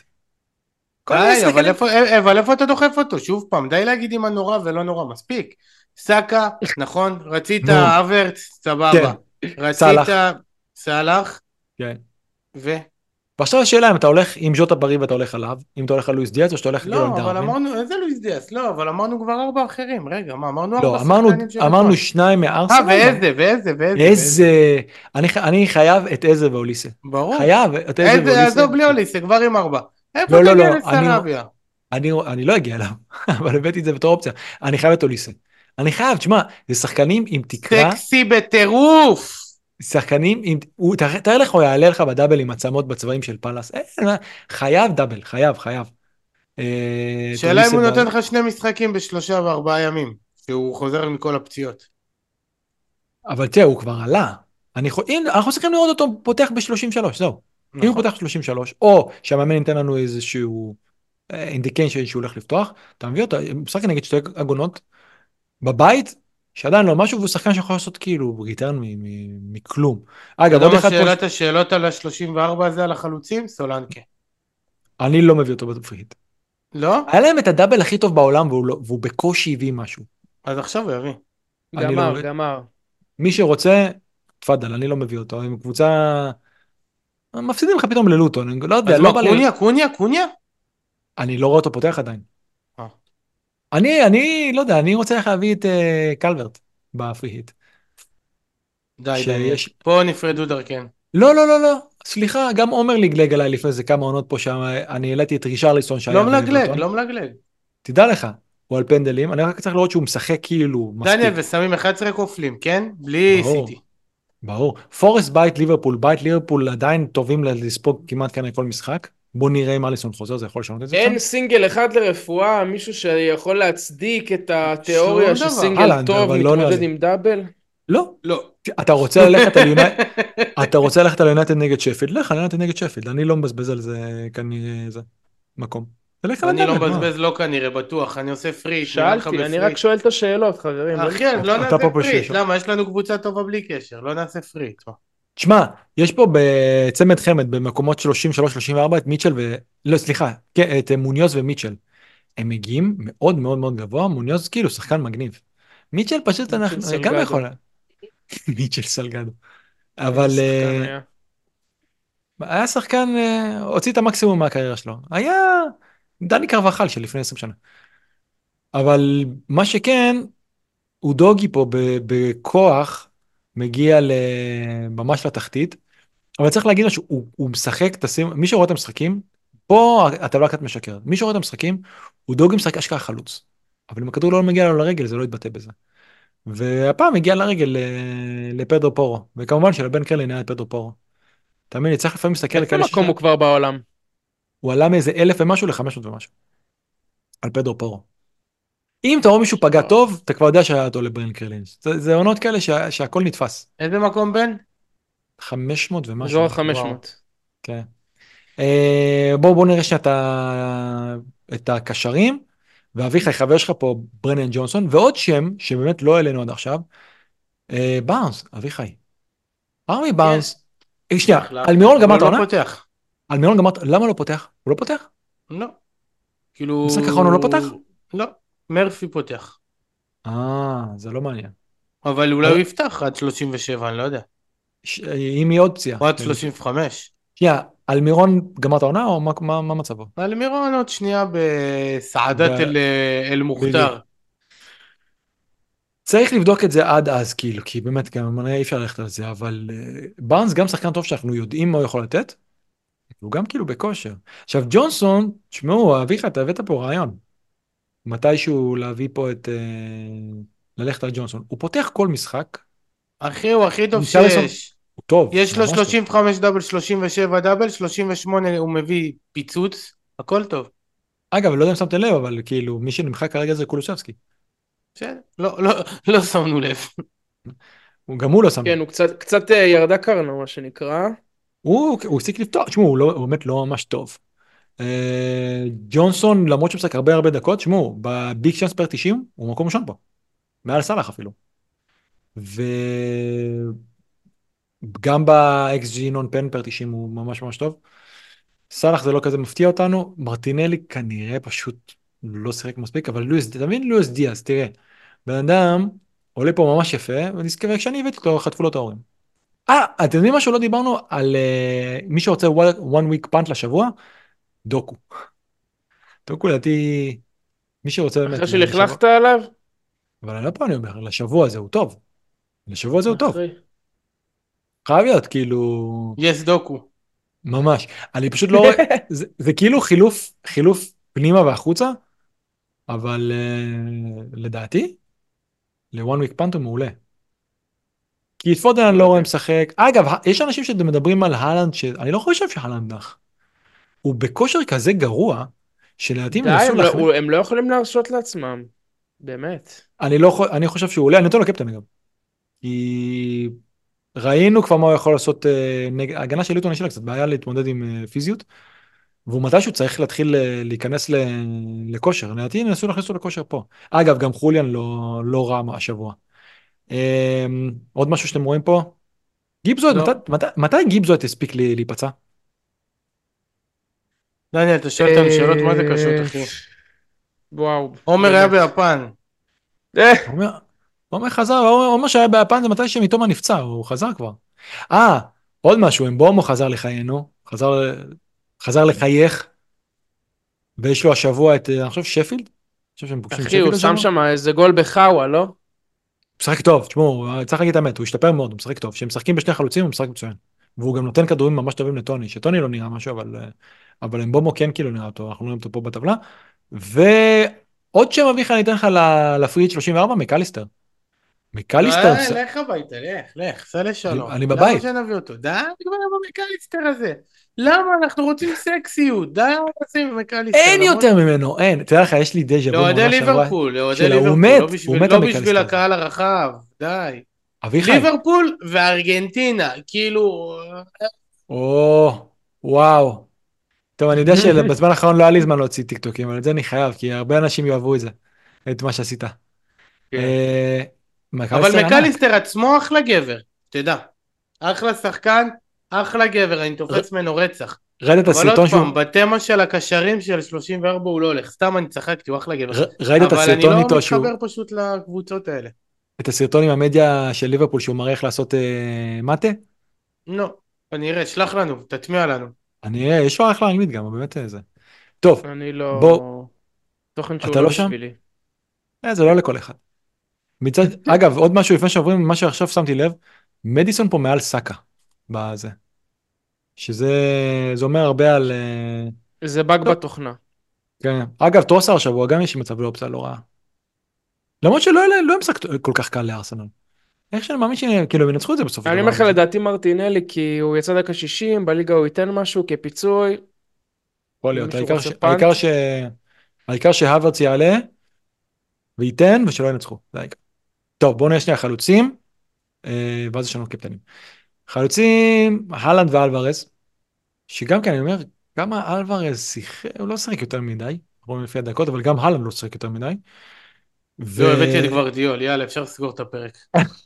כל מיני די, אבל שחקנים. איפה, אה, אבל איפה אתה דוחף אותו? שוב פעם, די להגיד אם הנורא ולא נורא, מספיק. סאקה, נכון, רצית נו, אברט, כן, סבבה. רצית סאלח, סאלח, כן. ו... ועכשיו השאלה אם אתה הולך עם ז'וטה בריא ואתה הולך עליו, אם אתה הולך על לואיס דיאז או שאתה הולך כאילו על לא, אבל דרווין. אמרנו, איזה לואיס דיאס? לא, אבל אמרנו כבר ארבע אחרים. רגע, מה, אמרנו ארבע לא, אמרנו, שחקנים של אמרנו אתמול. שניים אה, מארסנל. ואיזה, ואיזה, ואיזה, ואיזה. איזה, אני, ח- אני חייב את איזה ואוליסה. ברור. חייב את איזה איזה, ואוליסה. עזוב בלי אוליסה, כבר עם ארבע. איפה לא, לא, תגיע לא, אני, לסרביה? אני, אני לא אגיע אליו, אבל הבאתי את זה בתור אופציה. אני חייב את אוליסה. אני חייב, תשמע, זה שחקנים עם תקרה, סקסי בטירוף! שחקנים עם, הוא, תאר תאר לך, הוא יעלה לך בדאבל עם עצמות בצבעים של פאלאס. אין, מה, חייב דאבל, חייב, חייב. אה, את שאלה אם אוליסה הוא ב... נותן לך שני משחקים בשלושה וארבעה ימים, שהוא חוזר מכל הפציעות. אבל תראה, הוא כבר עלה. אני יכול, הנה, אנחנו צריכים לראות אותו פותח ב-שלושים ושלוש, זהו. אם הוא נכון. פותח ב-שלושים ושלוש, או שהמאמן ייתן לנו איזשהו אינדיקיישן שהוא הולך לפתוח, אתה מביא אותו, משחק נגד שתי עגונות, בבית, שעדיין לא משהו, והוא שחקן שיכול לעשות כאילו ריטרן מ- מ- מכלום. אתה אגב, יודע עוד מה אחד פה, ש- שאלת השאלות על ה-שלושים וארבע הזה, על החלוצים? סולנקה. אני לא מביא אותו בפריט. לא? היה להם את הדאבל הכי טוב בעולם, והוא, לא, והוא בקושי הביא משהו. אז עכשיו הוא יביא. אני לא גמר, מביא. גמר. מי שרוצה, תפדל, אני לא מביא אותו. עם קבוצה... מפסידים לך פתאום ללוטון, אני לא יודע, אז לא מה, בא לי... קוניה, קוניה, קוניה? אני לא רואה אותו פותח עדיין. אה. אני, אני, לא יודע, אני רוצה להביא את uh, קלברט בפריט. די, דניאל. שיש... פה נפרדו דרכן. לא, לא, לא, לא. סליחה, גם עומר לגלג עליי לפני זה כמה עונות פה שם, אני העליתי את רישרליסון שהיה לא מלגלג, באברטון. לא מלגלג. תדע לך, הוא על פנדלים, אני רק צריך לראות שהוא משחק כאילו דניאל, מספיק. ושמים אחד עשרה כופלים, כן? בלי ברור, סיטי. ברור. פורסט בית ליברפול, בית ליברפול עדיין טובים לספוג כמעט כאן כל משחק. בוא נראה אם אליסון חוזר, זה יכול לשנות את זה קצת. אין סינגל אחד לרפואה, מישהו שיכול להצדיק את התיאוריה שום דבר. שסינגל אהלנד, טוב אבל לא נראה מתמודד לי. עם דאבל? לא. לא. אתה רוצה ללכת על יונייטד, אתה רוצה ללכת על יונייטד נגד שפילד, לך על יונייטד נגד שפילד, אני לא מבזבז על זה כנראה איזה מקום. תלך על אני לא הדאבל, מה? מבזבז, לא כנראה, בטוח. אני עושה פריט, נראה לך שאלתי, אני רק בפריט. שואל את השאלות, חברים. לא אחי, אז נתפוס. לא אתה נעשה פה פריט. פושש. למה? יש לנו קבוצה טובה בלי קשר. לא נעשה פריט. תשמע, יש פה בצמד חמד במקומות שלושים ושלוש שלושים וארבע את מיטשל ו... לא, סליחה, כן, את מוניוז ומיטשל. הם מגיעים מאוד מאוד מאוד גבוה, מוניוז כאילו שחקן מגניב. מיטשל פשוט מיטשל אנחנו, גם סלגדו. יכול, מיטשל סלגדו. איזה אבל שחקן אה, היה. היה שחקן, אה, הוציא את המקסימום מהקריירה שלו. היה דני קרבחל של לפני עשרים שנה. אבל מה שכן, הוא דוגי פה ב- בכוח, מגיע ל- ממש לתחתית. אבל צריך להגיד משהו, הוא, הוא משחק, תשים, מי שרואה את המשחקים, פה הטבלה קצת משקרת. מי שרואה את המשחקים, הוא דוגי משחק אשכרה חלוץ. אבל אם הכדור לא מגיע לו לרגל, זה לא יתבטא בזה. והפעם הגיע לרגל ל- לפדרו פורו, וכמובן שלבן קרלין היה את פדרו פורו. תאמין לי, צריך לפעמים להסתכל על איזה כאלה שיש מקום לה... הוא כבר בעולם? הוא עלה מאיזה אלף ומשהו לחמש מאות ומשהו, על פדרו פורו. אם אתה רואה מישהו פגע וואו. טוב, אתה כבר יודע שהיה אותו לבן קרלין. זה, זה עונות כאלה שה, שהכל נתפס. איזה מקום בן? חמש מאות אזור ומשהו. וואו. ה-חמש מאות. כן. אה, בואו בוא נראה שנייה את ה- את הקשרים, ואביחי חבר שלך פה ברנן ג'ונסון, ועוד שם שבאמת לא העלינו עד עכשיו, אה, בארנס, אביחי. ארמי כן. בארנס, אה, שנייה, אחלה. אלמירון אבל גמרת הוא לא העונה? פותח. אלמירון גמרת, למה לא פותח? הוא לא פותח? לא. כאילו... משחק האחרון הוא לא פתח? לא. מרפי פותח. אה, זה לא מעניין. אבל אולי אז הוא יפתח עד שלושים ושבע, אני לא יודע. ש- אם יהיה עוד פציעה. או עד אה, לפ- שלושים וחמש. שנייה, אלמירון גמרת העונה או מה, מה, מה מצבו? על מירון עוד שנייה בסעדת ב- אל, אל בדיוק. מוכתר. צריך לבדוק את זה עד אז, כאילו, כי באמת, גם אי אפשר ללכת על זה, אבל אה, בארנס גם שחקן טוב שאנחנו יודעים מה הוא יכול לתת, הוא גם כאילו בכושר. עכשיו, ג'ונסון, תשמעו, אביך, אתה הבאת פה רעיון. מתישהו להביא פה את... אה, ללכת על ג'ונסון. הוא פותח כל משחק, אחי, הוא הכי טוב ריצ'רליסון שיש. הוא טוב, יש לו ממש טוב. שלושים וחמש דאבל, שלושים ושבע דאבל, שלושים ושמונה הוא מביא פיצוץ, הכל טוב. אגב, לא יודע אם שמתם לב, אבל כאילו, מי שנמחק כרגע זה קולושבסקי. בסדר, לא, לא, לא שמנו לב. הוא- גם הוא לא שם לב. כן, הוא קצת, קצת אה, ירדה קרנה, מה שנקרא. הוא, הוא הפסיק לפתוח, תשמעו, הוא, לא, הוא באמת לא ממש טוב. אה, ג'ונסון, למרות שהוא משחק הרבה הרבה דקות, תשמעו, בביג צ'אנס פר תשעים, הוא מקום ראשון פה. מעל סאלח אפילו. וגם ב-אקס ג'י נון פן פר תשעים הוא ממש ממש טוב. סאלח זה לא כזה מפתיע אותנו, מרטינלי כנראה פשוט לא שיחק מספיק, אבל לואיס, אתה מבין? לואיס דיאז, תראה, בן אדם עולה פה ממש יפה, ונזכר, כשאני הבאתי אותו, חטפו לו את ההורים. אה, אתם יודעים משהו? לא דיברנו על uh, מי שרוצה one week punt לשבוע? דוקו. דוקו לדעתי, מי שרוצה אחרי באמת לשבוע, שלכלכת עליו? אבל אני לא פעם אני אומר, לשבוע הזה הוא טוב. לשבוע הזה הוא טוב. אחרי. חייב להיות, כאילו, יס דוקו. ממש. אני פשוט לא רואה, זה, זה כאילו חילוף, חילוף פנימה והחוצה, אבל uh, לדעתי, ל-one week punt הוא מעולה. כי את פודן אני לא לא רואה יודע. משחק. אגב, יש אנשים שמדברים על הלנד, שאני לא חושב שהלנד נח. הוא בכושר כזה גרוע, שלדעתי הם די, ינסו הם לא, להחליט. הוא- הם לא יכולים להרשות לעצמם. באמת. אני לא חו- אני חושב שהוא עולה, אני נותן לו קפטן אגב. כי ראינו כבר מה הוא יכול לעשות, אה, נגד, ההגנה של ליטון יש לה קצת בעיה להתמודד עם אה, פיזיות, והוא מתישהו צריך להתחיל אה, להיכנס ל- לכושר. לדעתי הם ינסו להכניס אותו לכושר פה. אגב, גם חוליאן לא, לא רע השבוע. אה, עוד משהו שאתם רואים פה? גיבזו, מתי, לא. מתי, מתי גיבזו הספיק לי- להיפצע? דניאל, אתה שואל אותנו שאלות, מה זה קשות, אה, אחי? וואו. עומר היה באמת. ביפן. אה, עומר, עומר חזר, עומר עומר שהיה ביפן זה מתי שמיטומה נפצע, הוא חזר כבר. אה, עוד משהו, אמבומו חזר לחיינו, חזר, חזר לחייך, ויש לו השבוע את, אני חושב, שפילד? אני חושב שהם פוגשים את אחי, הוא שפילד שם השבוע? שם איזה גול בחאווה, לא? הוא משחק טוב, תשמעו, צריך להגיד את האמת, הוא השתפר מאוד, הוא משחק טוב. כשהם משחקים בשני חלוצים הוא משחק מצוין. והוא גם נותן כדורים ממש טובים לטוני, שטוני לא נראה משהו, אבל, אבל אמבומו כן כאילו נראה אותו, אנחנו רואים אותו פה בטבלה. ועוד שם אביך אני אתן לך לפריד שלושים וארבע, מקליסטר. מקליסטר, אה, לך הביתה, לך, לך, סע אני, לשלום. אני למה בבית. שנביא אותו? די כבר עם המקליסטר הזה. למה? אנחנו רוצים סקסיות. די, נשים עם מקליסטר. אין למרות- יותר ממנו, אין. תדע לך, יש לי דז'ה וו לאוהדי מעונה שעברה, ליברפול, לאוהדי שלה, הוא ליברפול, מת, לא הוא בשביל- מת לא המקליסטר בשביל הזה. הקהל הרחב, די. אביחי, ליברפול וארגנטינה, כאילו... או, וואו. טוב, אני יודע שבזמן האחרון לא היה לי זמן להוציא טיקטוקים, אבל את זה אני חייב, כי הרבה אנשים יאהבו את זה, את מה שעשית. כן. אה, אבל מקליסטר ענק. מקליסטר עצמו אחלה גבר, תדע. אחלה שחקן, אחלה גבר, אני תופס ממנו רצח. ראית את אבל עוד הסרטון פעם, שהוא, בתמה של הקשרים של שלושים וארבע הוא לא הולך, סתם אני צחקתי, הוא אחלה גבר. ר- ראית את אבל אני הסרטון לא איתו שהוא, מתחבר פשוט לקבוצות האלה. את הסרטון עם המדיה של ליברפול שהוא מראה איך לעשות אה, מטה? לא, אני אראה, שלח לנו, תטמיע לנו. אני, אה, יש לו אחלה אנגלית גם, באמת אה, זה. טוב, אני לא... בוא, תוכן שהוא אתה לא לא שם? בשבילי. אה, זה לא לכל אחד. מצד, אגב, עוד משהו לפני שעוברים, מה שעכשיו שמתי לב, מדיסון פה מעל סאקה, בזה. שזה, זה אומר הרבה על... אה, זה באג טוב, בתוכנה. כן. אגב, טרוסר השבוע גם יש מצב לאופציה לא רעה. למרות שלא היה להם- לא היה משחק כל כך קל לארסנל. איך שאני מאמין שכאילו הם ינצחו את זה בסופו של אני אומר דבר. לך לדעתי מרטינלי, כי הוא יצא דקה שישים, בליגה הוא ייתן משהו כפיצוי, יכול אם להיות, מישהו העיקר רוצה ש- העיקר פאנט. ש... העיקר שהוורץ יעלה וייתן ושלא ינצחו. זה העיקר. טוב, בואו נהיה שנייה חלוצים, אה, ואז יש לנו קפטנים. חלוצים, הלנד ואלוורז, שגם כן אני אומר, כמה אלוורז שיחק, הוא לא שיחק יותר מדי, רואים לפי הדקות, אבל גם הלנד לא שיחק יותר מדי. לא, הבאתי את גוורדיול, יאללה, אפשר לסגור את הפרק.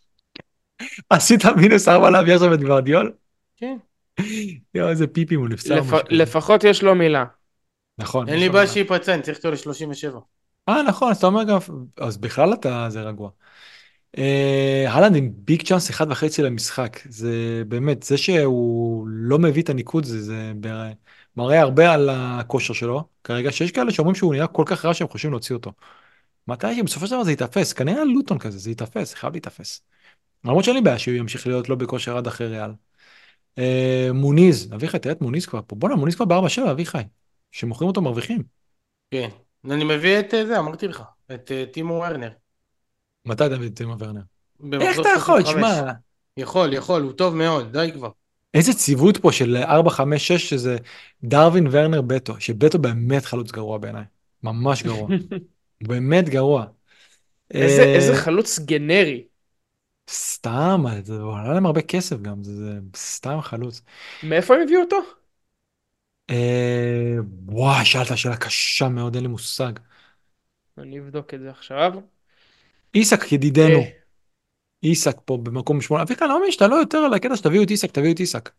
ועשית מינוס ארבע להביא עכשיו את גוורדיול? כן. יואו, איזה פיפי הוא נפצע או לפ... משהו כזה. לפחות יש לו מילה. נכון, אין יש לי לו בעיה מילה. שיפצע, אני צריך אותו ל-שלושים ושבע. אה, נכון, אז אתה אומר גם, אז בכלל אתה, זה רגוע. אה, הלנד עם ביג צ'אנס אחד וחצי למשחק, זה באמת, זה שהוא לא מביא את הניקוד, זה, זה בר- מראה הרבה על הכושר שלו, כרגע, שיש כאלה שאומרים שהוא נראה כל כך רע שהם חושבים להוציא אותו. מתי שבסופו של דבר זה יתאפס, כנראה לוטון כזה, זה יתאפס, חייב להתאפס. למרות שאין לי בעיה שהוא ימשיך להיות לא בכושר עד אחרי ריאל. אה, מוניז, אביחי, תראה את מוניז כבר פה, בואנה, מוניז כבר ב-ארבע שבע, אביחי, שמוכרים אותו מרוויחים. כן. אני מביא את אה, זה, אמרתי לך, את אה, טימו ורנר, מתי דוד טימה ורנר? איך במחזור אתה יכול, שלושים וחמש. שמע, יכול, יכול, הוא טוב מאוד, די כבר. איזה ציוות פה של ארבע חמש שש שזה דרווין ורנר בטו, שבטו באמת חלוץ גרוע בעיניי, ממש גרוע, באמת גרוע. איזה, איזה אה, חלוץ גנרי. סתם, זה עולה להם הרבה כסף גם, זה, זה סתם חלוץ. מאיפה הם הביאו אותו? אה, וואי, שאלת שאלה קשה מאוד, אין לי מושג. אני אבדוק את זה עכשיו. איסק אה, ידידנו, איסק פה במקום שמונה, אביחי, אני לא מאמין שאתה לא יותר על הקטע שתביאו את איסק, תביאו את איסק.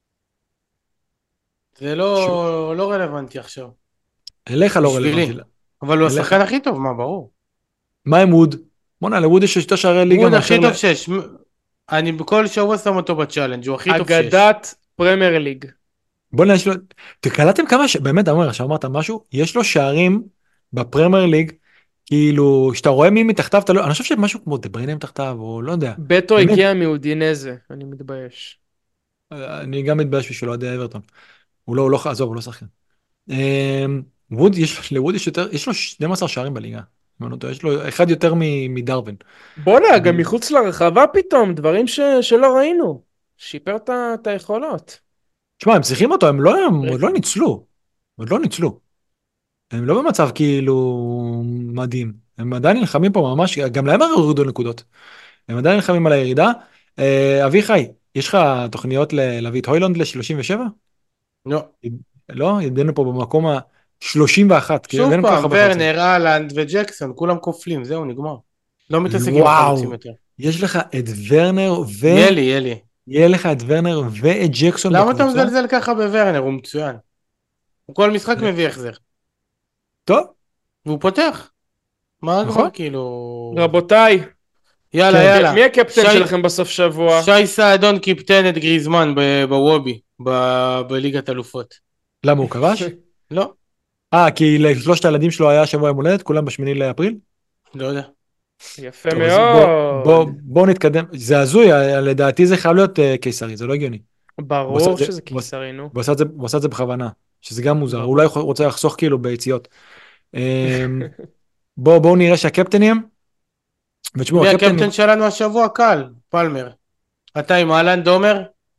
זה ש... לא, לא רלוונטי עכשיו, אליך לא רלוונטי, בשבילי. אבל הוא אליך. השחקן הכי טוב, מה, ברור. מה עם ווד? בוא'נה, לווד יש יותר שערי ליגה ווד הכי מאשר ל... טוב שש. אני בכל שבוע שם אותו בצ'אלנג', הוא הכי טוב שש. אגדת פרמייר ליג. בוא'נה, יש לו... תקלטתם כמה ש... באמת, אמר, עכשיו אמרת משהו, יש לו שערים בפרמייר ליג, כאילו, שאתה רואה מי מתחתיו, אתה לא... אני חושב שמשהו כמו דבריינה מתחתיו, או לא יודע. בטו באמת, הגיע מאודינזה, אני מתבייש. אני גם מתבייש בשביל אוהדי אברטון. הוא לא, הוא לא, עזוב, הוא לא שחקן. אמ, ווד, יש, לווד יש יותר, יש לו שנים עשר שערים בליגה. אם אני לא טועה, יש לו אחד יותר מ- מדרווין. בואנה, גם מחוץ לרחבה פתאום, דברים ש... שלא ראינו. שיפר את ה- את היכולות. תשמע, הם צריכים אותו, הם לא, הם עוד רגע. לא ניצלו. עוד לא ניצלו. הם לא במצב כאילו מדהים. הם עדיין נלחמים פה ממש, גם להם הורידו נקודות. הם עדיין נלחמים על הירידה. אה, אביחי, יש לך תוכניות ל- להביא את הוילונד ל-שלושים ושבע? לא. לא, ידענו פה במקום ה-שלושים ואחת, כי שוב הבאנו כל כך פעם, הרבה חלוצים. ורנר, אהלנד וג'קסון, כולם כופלים, זהו, נגמר. לא מתעסק עם החלוצים וואו, יותר. יש לך את ורנר ו... יהיה לי, יהיה לי. יהיה לך את ורנר ואת ג'קסון למה אתה בקבוצה? מזלזל ככה בוורנר? הוא מצוין. הוא כל משחק אה, מביא החזר. טוב, והוא פותח. מה נכון. כבר כאילו... רבותיי, יאללה, כן. יאללה. מי הקפטן שי- שלכם בסוף שבוע? שי סעדון קיפטן את גריזמן ב- בוובי, ב- בליגת אלופות. למה הוא כבש? לא, אה, כי לשלושת הילדים שלו היה שבוע יום הולדת, כולם בשמיני לאפריל? לא יודע. יפה טוב, אז בוא, בוא, מאוד. בוא נתקדם. זה הזוי, לדעתי זה חייב להיות uh, קיסרי, זה לא הגיוני. הוא עשה ברור את זה, שזה הוא עשה- קיסרי, נו. הוא עשה את זה, הוא עשה את זה בכוונה, שזה גם מוזר, ברור. אולי הוא רוצה לחסוך כאילו ביציאות. אמ, בוא, בואו נראה שהקפטנים, ותשמעו, מי הקפטנים, הקפטן שלנו השבוע? קל, פלמר. אתה עם אהלן דומר?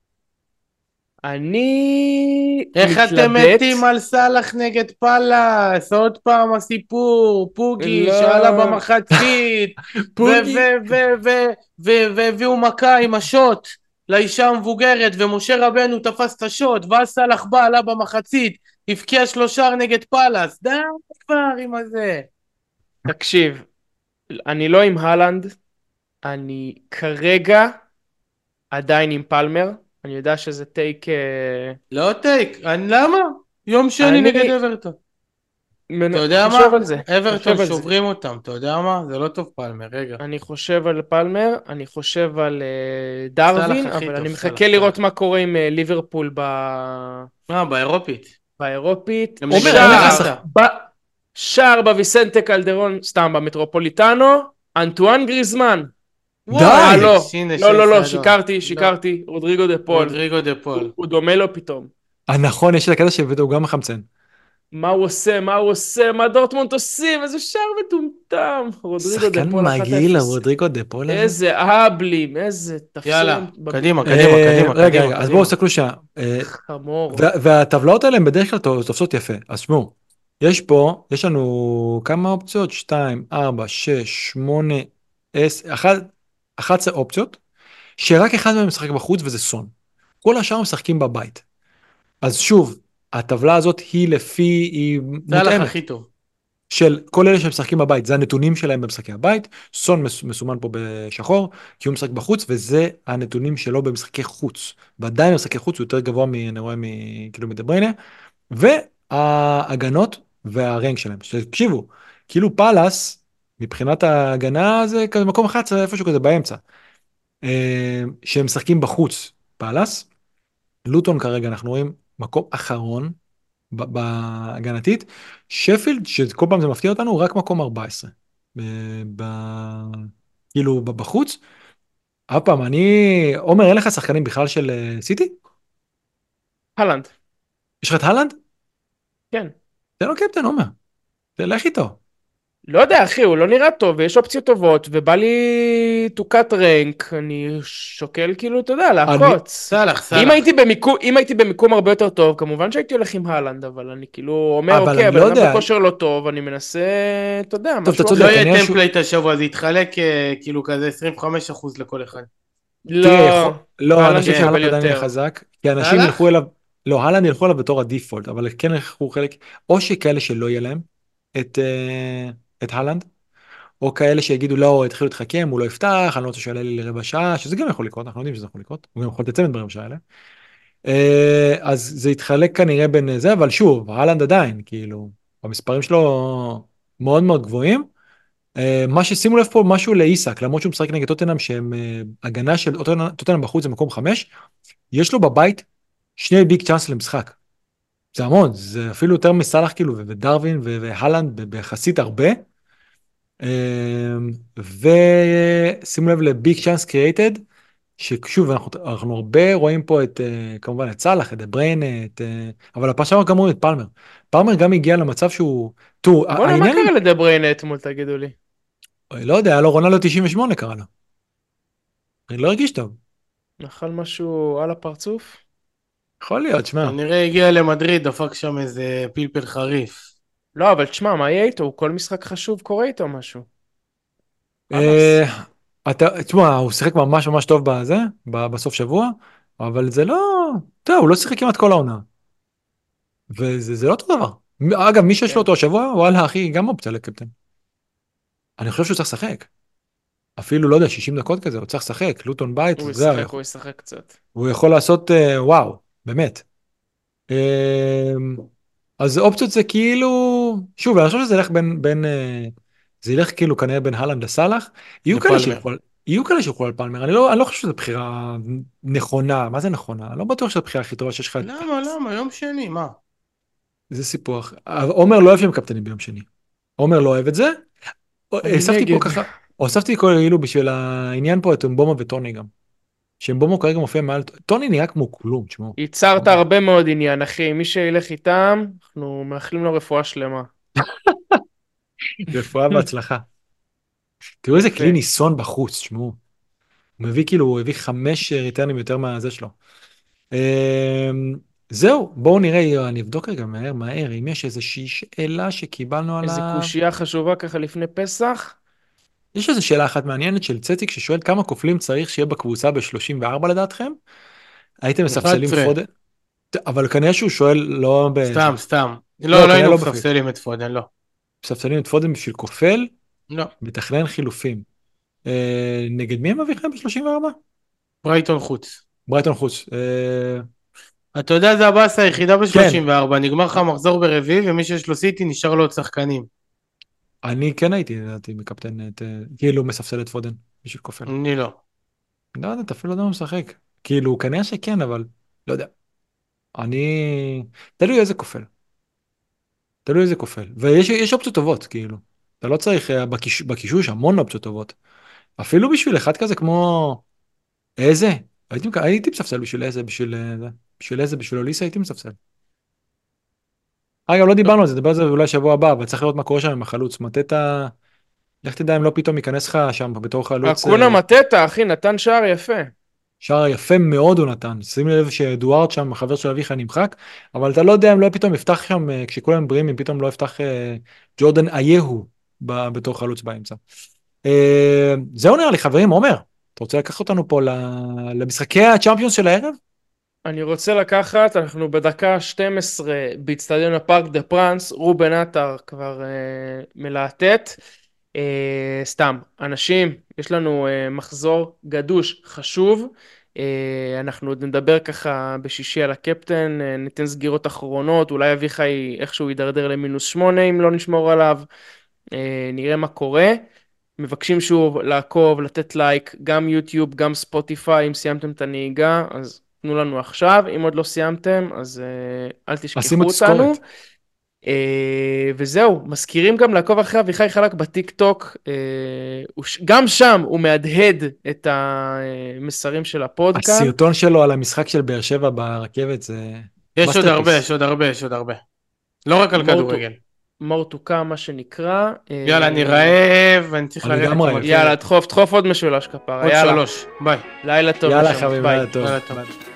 אני איך אתם מתלבט. מתים על סלאח נגד פאלאס? עוד פעם הסיפור, פוגי לא. שעלה במחצית, פוגי. והביאו מכה עם השוט לאישה המבוגרת, ומשה רבנו תפס את השוט, ואז סלאח בא, עלה במחצית, הבקיע שלושה נגד פאלאס, די כבר עם הזה. תקשיב, אני לא עם הלנד, אני כרגע עדיין עם פלמר, אני יודע שזה טייק... אה, לא טייק, אני- למה? יום שני אני נגד אברטון. אתה מנ- יודע חושב מה? על זה, אברטון חושב על זה. שוברים אותם, אתה יודע מה? זה לא טוב פלמר, רגע. אני חושב על פלמר, אני חושב על אה, סלאח דרווין, הכי אבל טוב, אני סלאח, מחכה סלאח. לראות מה קורה עם אה, ליברפול ב... מה, באירופית? באירופית. הם נגד עומר, אין לך שער, שח... אטלנטה. ב... שער בוויסנטה קלדרון, סתם במטרופוליטנו, אנטואן גריזמן. אה, די! לא, שינה לא, לא, שש לא, אדום. שיקרתי, לא, שיקרתי, רודריגו דה פול. רודריגו דה פול. הוא, הוא דומה לו פתאום. אה, נכון, יש את הקטע שהבאתו גם מחמצן. מה הוא עושה, מה הוא עושה, מה דורטמונד עושים, איזה שער מטומטם. רודריגו דה שחקן פול מגעיל, אחת אפס. הרודריגו דה פול הזה. איזה אהבלים, איזה תפסו יאללה, להם בב... קדימה, קדימה, אה, קדימה, רגע, קדימה, רגע, אז בואו קדימה. תסתכלו שעה. אה, חמור. וה- והטבלאות האלה הן בדרך כלל תופסות יפה. אז שמעו, יש פה, יש לנו כמה אופציות? שתיים, ארבע, שש, שמונה, עשר, אחת עשרה אופציות, שרק אחד מהם משחק בחוץ וזה סון. כל השאר משחקים בבית. אז שוב, הטבלה הזאת היא לפי, היא סלאח מותאמת. הכי טוב. של כל אלה שמשחקים בבית, זה הנתונים שלהם במשחקי הבית, סון מס, מסומן פה בשחור, כי הוא משחק בחוץ, וזה הנתונים שלו במשחקי חוץ. ועדיין במשחקי חוץ הוא יותר גבוה, מ, אני רואה, מ, כאילו מדבריינה, וההגנות והרנק שלהם. תקשיבו, כאילו פאלאס, מבחינת ההגנה זה כזה מקום אחת עשרה, איפשהו כזה באמצע. אה, שהם משחקים בחוץ, פאלאס, לוטון כרגע אנחנו רואים מקום אחרון, ב- בהגנתית, שפילד, שכל פעם זה מפתיע אותנו, רק מקום ארבע עשרה. ב, ב, כאילו ב- בחוץ. אף פעם, אני, עומר, אין לך שחקנים בכלל של אה, סיטי? הלנד, יש לך את הלנד? כן. תן לו קפטן, עומר. תלך איתו. לא יודע, אחי, הוא לא נראה טוב, ויש אופציות טובות, ובא לי to cut rank, אני שוקל כאילו, אתה יודע, אני, לעקוץ. סלאח, אם סלאח. הייתי במיקום, אם הייתי במיקום הרבה יותר טוב, כמובן שהייתי הולך עם הלנד, אבל אני כאילו אומר, אבל אוקיי, אני הבן לא אדם יודע. בכושר לא טוב, אני מנסה, אתה יודע, טוב, אתה משהו צודק, לא אחר. יהיה כנראה שהוא, טמפלייט השבוע, זה יתחלק אה, כאילו כזה עשרים וחמישה אחוז לכל אחד. תראה, יכול, לא, לא, אני הלנד חושב כן. יקבל שהלנד עדיין יהיה יותר. חזק, כי אנשים ילכו סלאח? אליו, לא, הלנד ילכו אליו בתור הדיפולט, אבל כן ילכו חלק, או שכאלה שלא יהיה להם את, אה, את הלנד, או כאלה שיגידו לא, התחילו להתחכם, הוא לא יפתח, אני לא רוצה שיעלה לי לרבע שעה, שזה גם יכול לקרות, אנחנו יודעים שזה יכול לקרות, הוא גם יכול לצמד ברבע שעה האלה. אה, אז זה יתחלק כנראה בין זה, אבל שוב, הלנד עדיין, כאילו, המספרים שלו מאוד מאוד גבוהים. אה, מה ששימו לב פה, משהו לאיסק, למרות שהוא משחק נגד טוטנאם, שהם אה, הגנה של טוטנאם טוטנאם בחוץ זה מקום חמש, יש לו בבית שני ביג צ'אנס למשחק. זה המון, זה אפילו יותר מסלאח כאילו, ודרווין והלנד ביחסית הרבה. ושימו לב לביג צ'אנס קריאייטד, ששוב אנחנו, אנחנו הרבה רואים פה את uh, כמובן את סלאח, את דבריין, את, uh, אבל הפעם שעברה גם רואים את פלמר. פלמר גם הגיע למצב שהוא, תראו, בוא'נה, מה העניין קרה עם, לדבריינה אתמול, תגידו לי? לא יודע, היה לו רונלדו תשעים ושמונה קרא לו. אני לא הרגיש טוב. נאכל משהו על הפרצוף? יכול להיות, שמע. כנראה הגיע למדריד, דפק שם איזה פלפל חריף. לא, אבל תשמע, מה יהיה איתו? כל משחק חשוב קורה איתו משהו. חלאס. אה, אתה, תשמע, הוא שיחק ממש ממש טוב בזה, ב- בסוף שבוע, אבל זה לא, אתה יודע, הוא לא שיחק כמעט כל העונה. וזה זה לא אותו דבר. אגב, מי שיש לו כן. אותו השבוע, וואלה, אחי, גם אופציה לקפטן. אני חושב שהוא צריך לשחק. אפילו, לא יודע, שישים דקות כזה, הוא צריך לשחק, לוטון בית, הוא זה, ישחק, הוא ישחק קצת. הוא יכול לעשות, אה, וואו, באמת. אה, אז אופציות זה כאילו, שוב, אני חושב שזה ילך בין, בין, אה, זה ילך כאילו כנראה בין הלנד לסאלח, יהיו כאלה לפלמר. שילכו, על- יהיו כאלה שילכו על פלמר, אני לא, אני לא חושב שזו בחירה נכונה, מה זה נכונה? אני לא בטוח שזו הבחירה הכי טובה שיש לך, למה, למה? יום שני, מה? זה סיפוח. עומר לא אוהב שהם קפטנים ביום שני. עומר לא אוהב את זה. אני הוספתי פה נגד. ככה, הוספתי כאילו בשביל העניין פה את אמבומה וטוני גם. שאמבומה כרגע מופיע מעל, טוני נראה כמו כלום, תשמעו. ייצרת הרבה מאוד עניין, אחי. מי שילך איתם, אנחנו מאחלים לו רפואה שלמה. רפואה והצלחה. תראו איזה יפה. כלי ניסון בחוץ, תשמעו. הוא מביא כאילו, הוא הביא חמש ריטרנים יותר מהזה שלו. אמ, זהו, בואו נראה, אני אבדוק רגע מהר מהר, אם יש איזושהי שאלה שקיבלנו איזה עליו. קושייה חשובה ככה לפני פסח. יש איזו שאלה אחת מעניינת של צציק ששואל כמה כופלים צריך שיהיה בקבוצה ב-שלושים וארבע לדעתכם? הייתם מספסלים אחת עשרה. פודן? אבל כנראה שהוא שואל לא ב... סתם, סתם. לא, לא, לא כנראה היינו לא בפריק. מספסלים את פודן, לא. מספסלים את פודן בשביל כופל, לא. מתכנן חילופים. אה, נגד מי הם מביא לכם ב-שלושים וארבע? ברייטון חוץ. ברייטון חוץ. אה, אתה יודע, זה הבאסה היחידה כן. ב-שלושים וארבע, נגמר לך מחזור ברביעי, ומי שיש לו סיטי נשאר לו עוד שחקנים. אני כן הייתי, לדעתי, מקפטן את, אה, כאילו מספסל את פודן בשביל כופל. אני לא. לא יודע, אתה אפילו לא יודע מה הוא משחק. כאילו, כנראה שכן, אבל לא יודע. אני... תלוי איזה כופל. תלוי איזה כופל. ויש יש אופציות טובות, כאילו. אתה לא צריך, אה, בקיש, בקישוש המון אופציות טובות. אפילו בשביל אחד כזה כמו... איזה? הייתי, מק- הייתי מספסל בשביל איזה, בשביל אה, זה. בשביל איזה, בשביל אוליסה הייתי מספסל. אגב, לא דיברנו על זה, נדבר על זה אולי שבוע הבא, אבל צריך לראות מה קורה שם עם החלוץ. מטטה, לך תדע אם לא פתאום ייכנס לך שם בתור חלוץ. אקונה אה, מטטה, אחי, נתן שער יפה. שער יפה מאוד הוא נתן. שים לב שאדוארד שם, החבר של אביך נמחק, אבל אתה לא יודע אם לא פתאום יפתח שם, אה, כשכולם בריאים, אם פתאום לא יפתח אה, ג'ורדן אייהו ב- בתור חלוץ באמצע. אה, זהו נראה לי, חברים, עומר, אתה רוצה לקחת אותנו פה ל- למשחקי הצ'אמפיונס של הערב? אני רוצה לקחת, אנחנו בדקה שתים עשרה באצטדיון הפארק דה פרנס, רובן עטר כבר אה, מלהטט. אה, סתם, אנשים, יש לנו אה, מחזור גדוש חשוב, אה, אנחנו עוד נדבר ככה בשישי על הקפטן, אה, ניתן סגירות אחרונות, אולי אביחי איכשהו יידרדר למינוס שמונה אם לא נשמור עליו, אה, נראה מה קורה. מבקשים שוב לעקוב, לתת לייק, גם יוטיוב, גם ספוטיפיי, אם סיימתם את הנהיגה, אז תנו לנו עכשיו, אם עוד לא סיימתם, אז uh, אל אז שימו תשכחו אותנו. תזכורת. Uh, וזהו, מזכירים גם לעקוב אחרי אביחי חלק בטיק טוק, uh, גם שם הוא מהדהד את המסרים של הפוד כאן. הסרטון שלו על המשחק של באר שבע ברכבת זה יש עוד הרבה, מאסטרפיס. יש עוד הרבה, יש עוד הרבה. לא רק על more to- כדורגל. more to come, מה שנקרא. יאללה, אה, אני רעב, אני צריך אני ללכת גם עם רעב. הרכבת. יאללה, דחוף, דחוף עוד משולש כפרה, עוד יאללה. שלוש, ביי. לילה טוב. יאללה נשמה, חביב, ביי. לילה טוב. לילה טוב.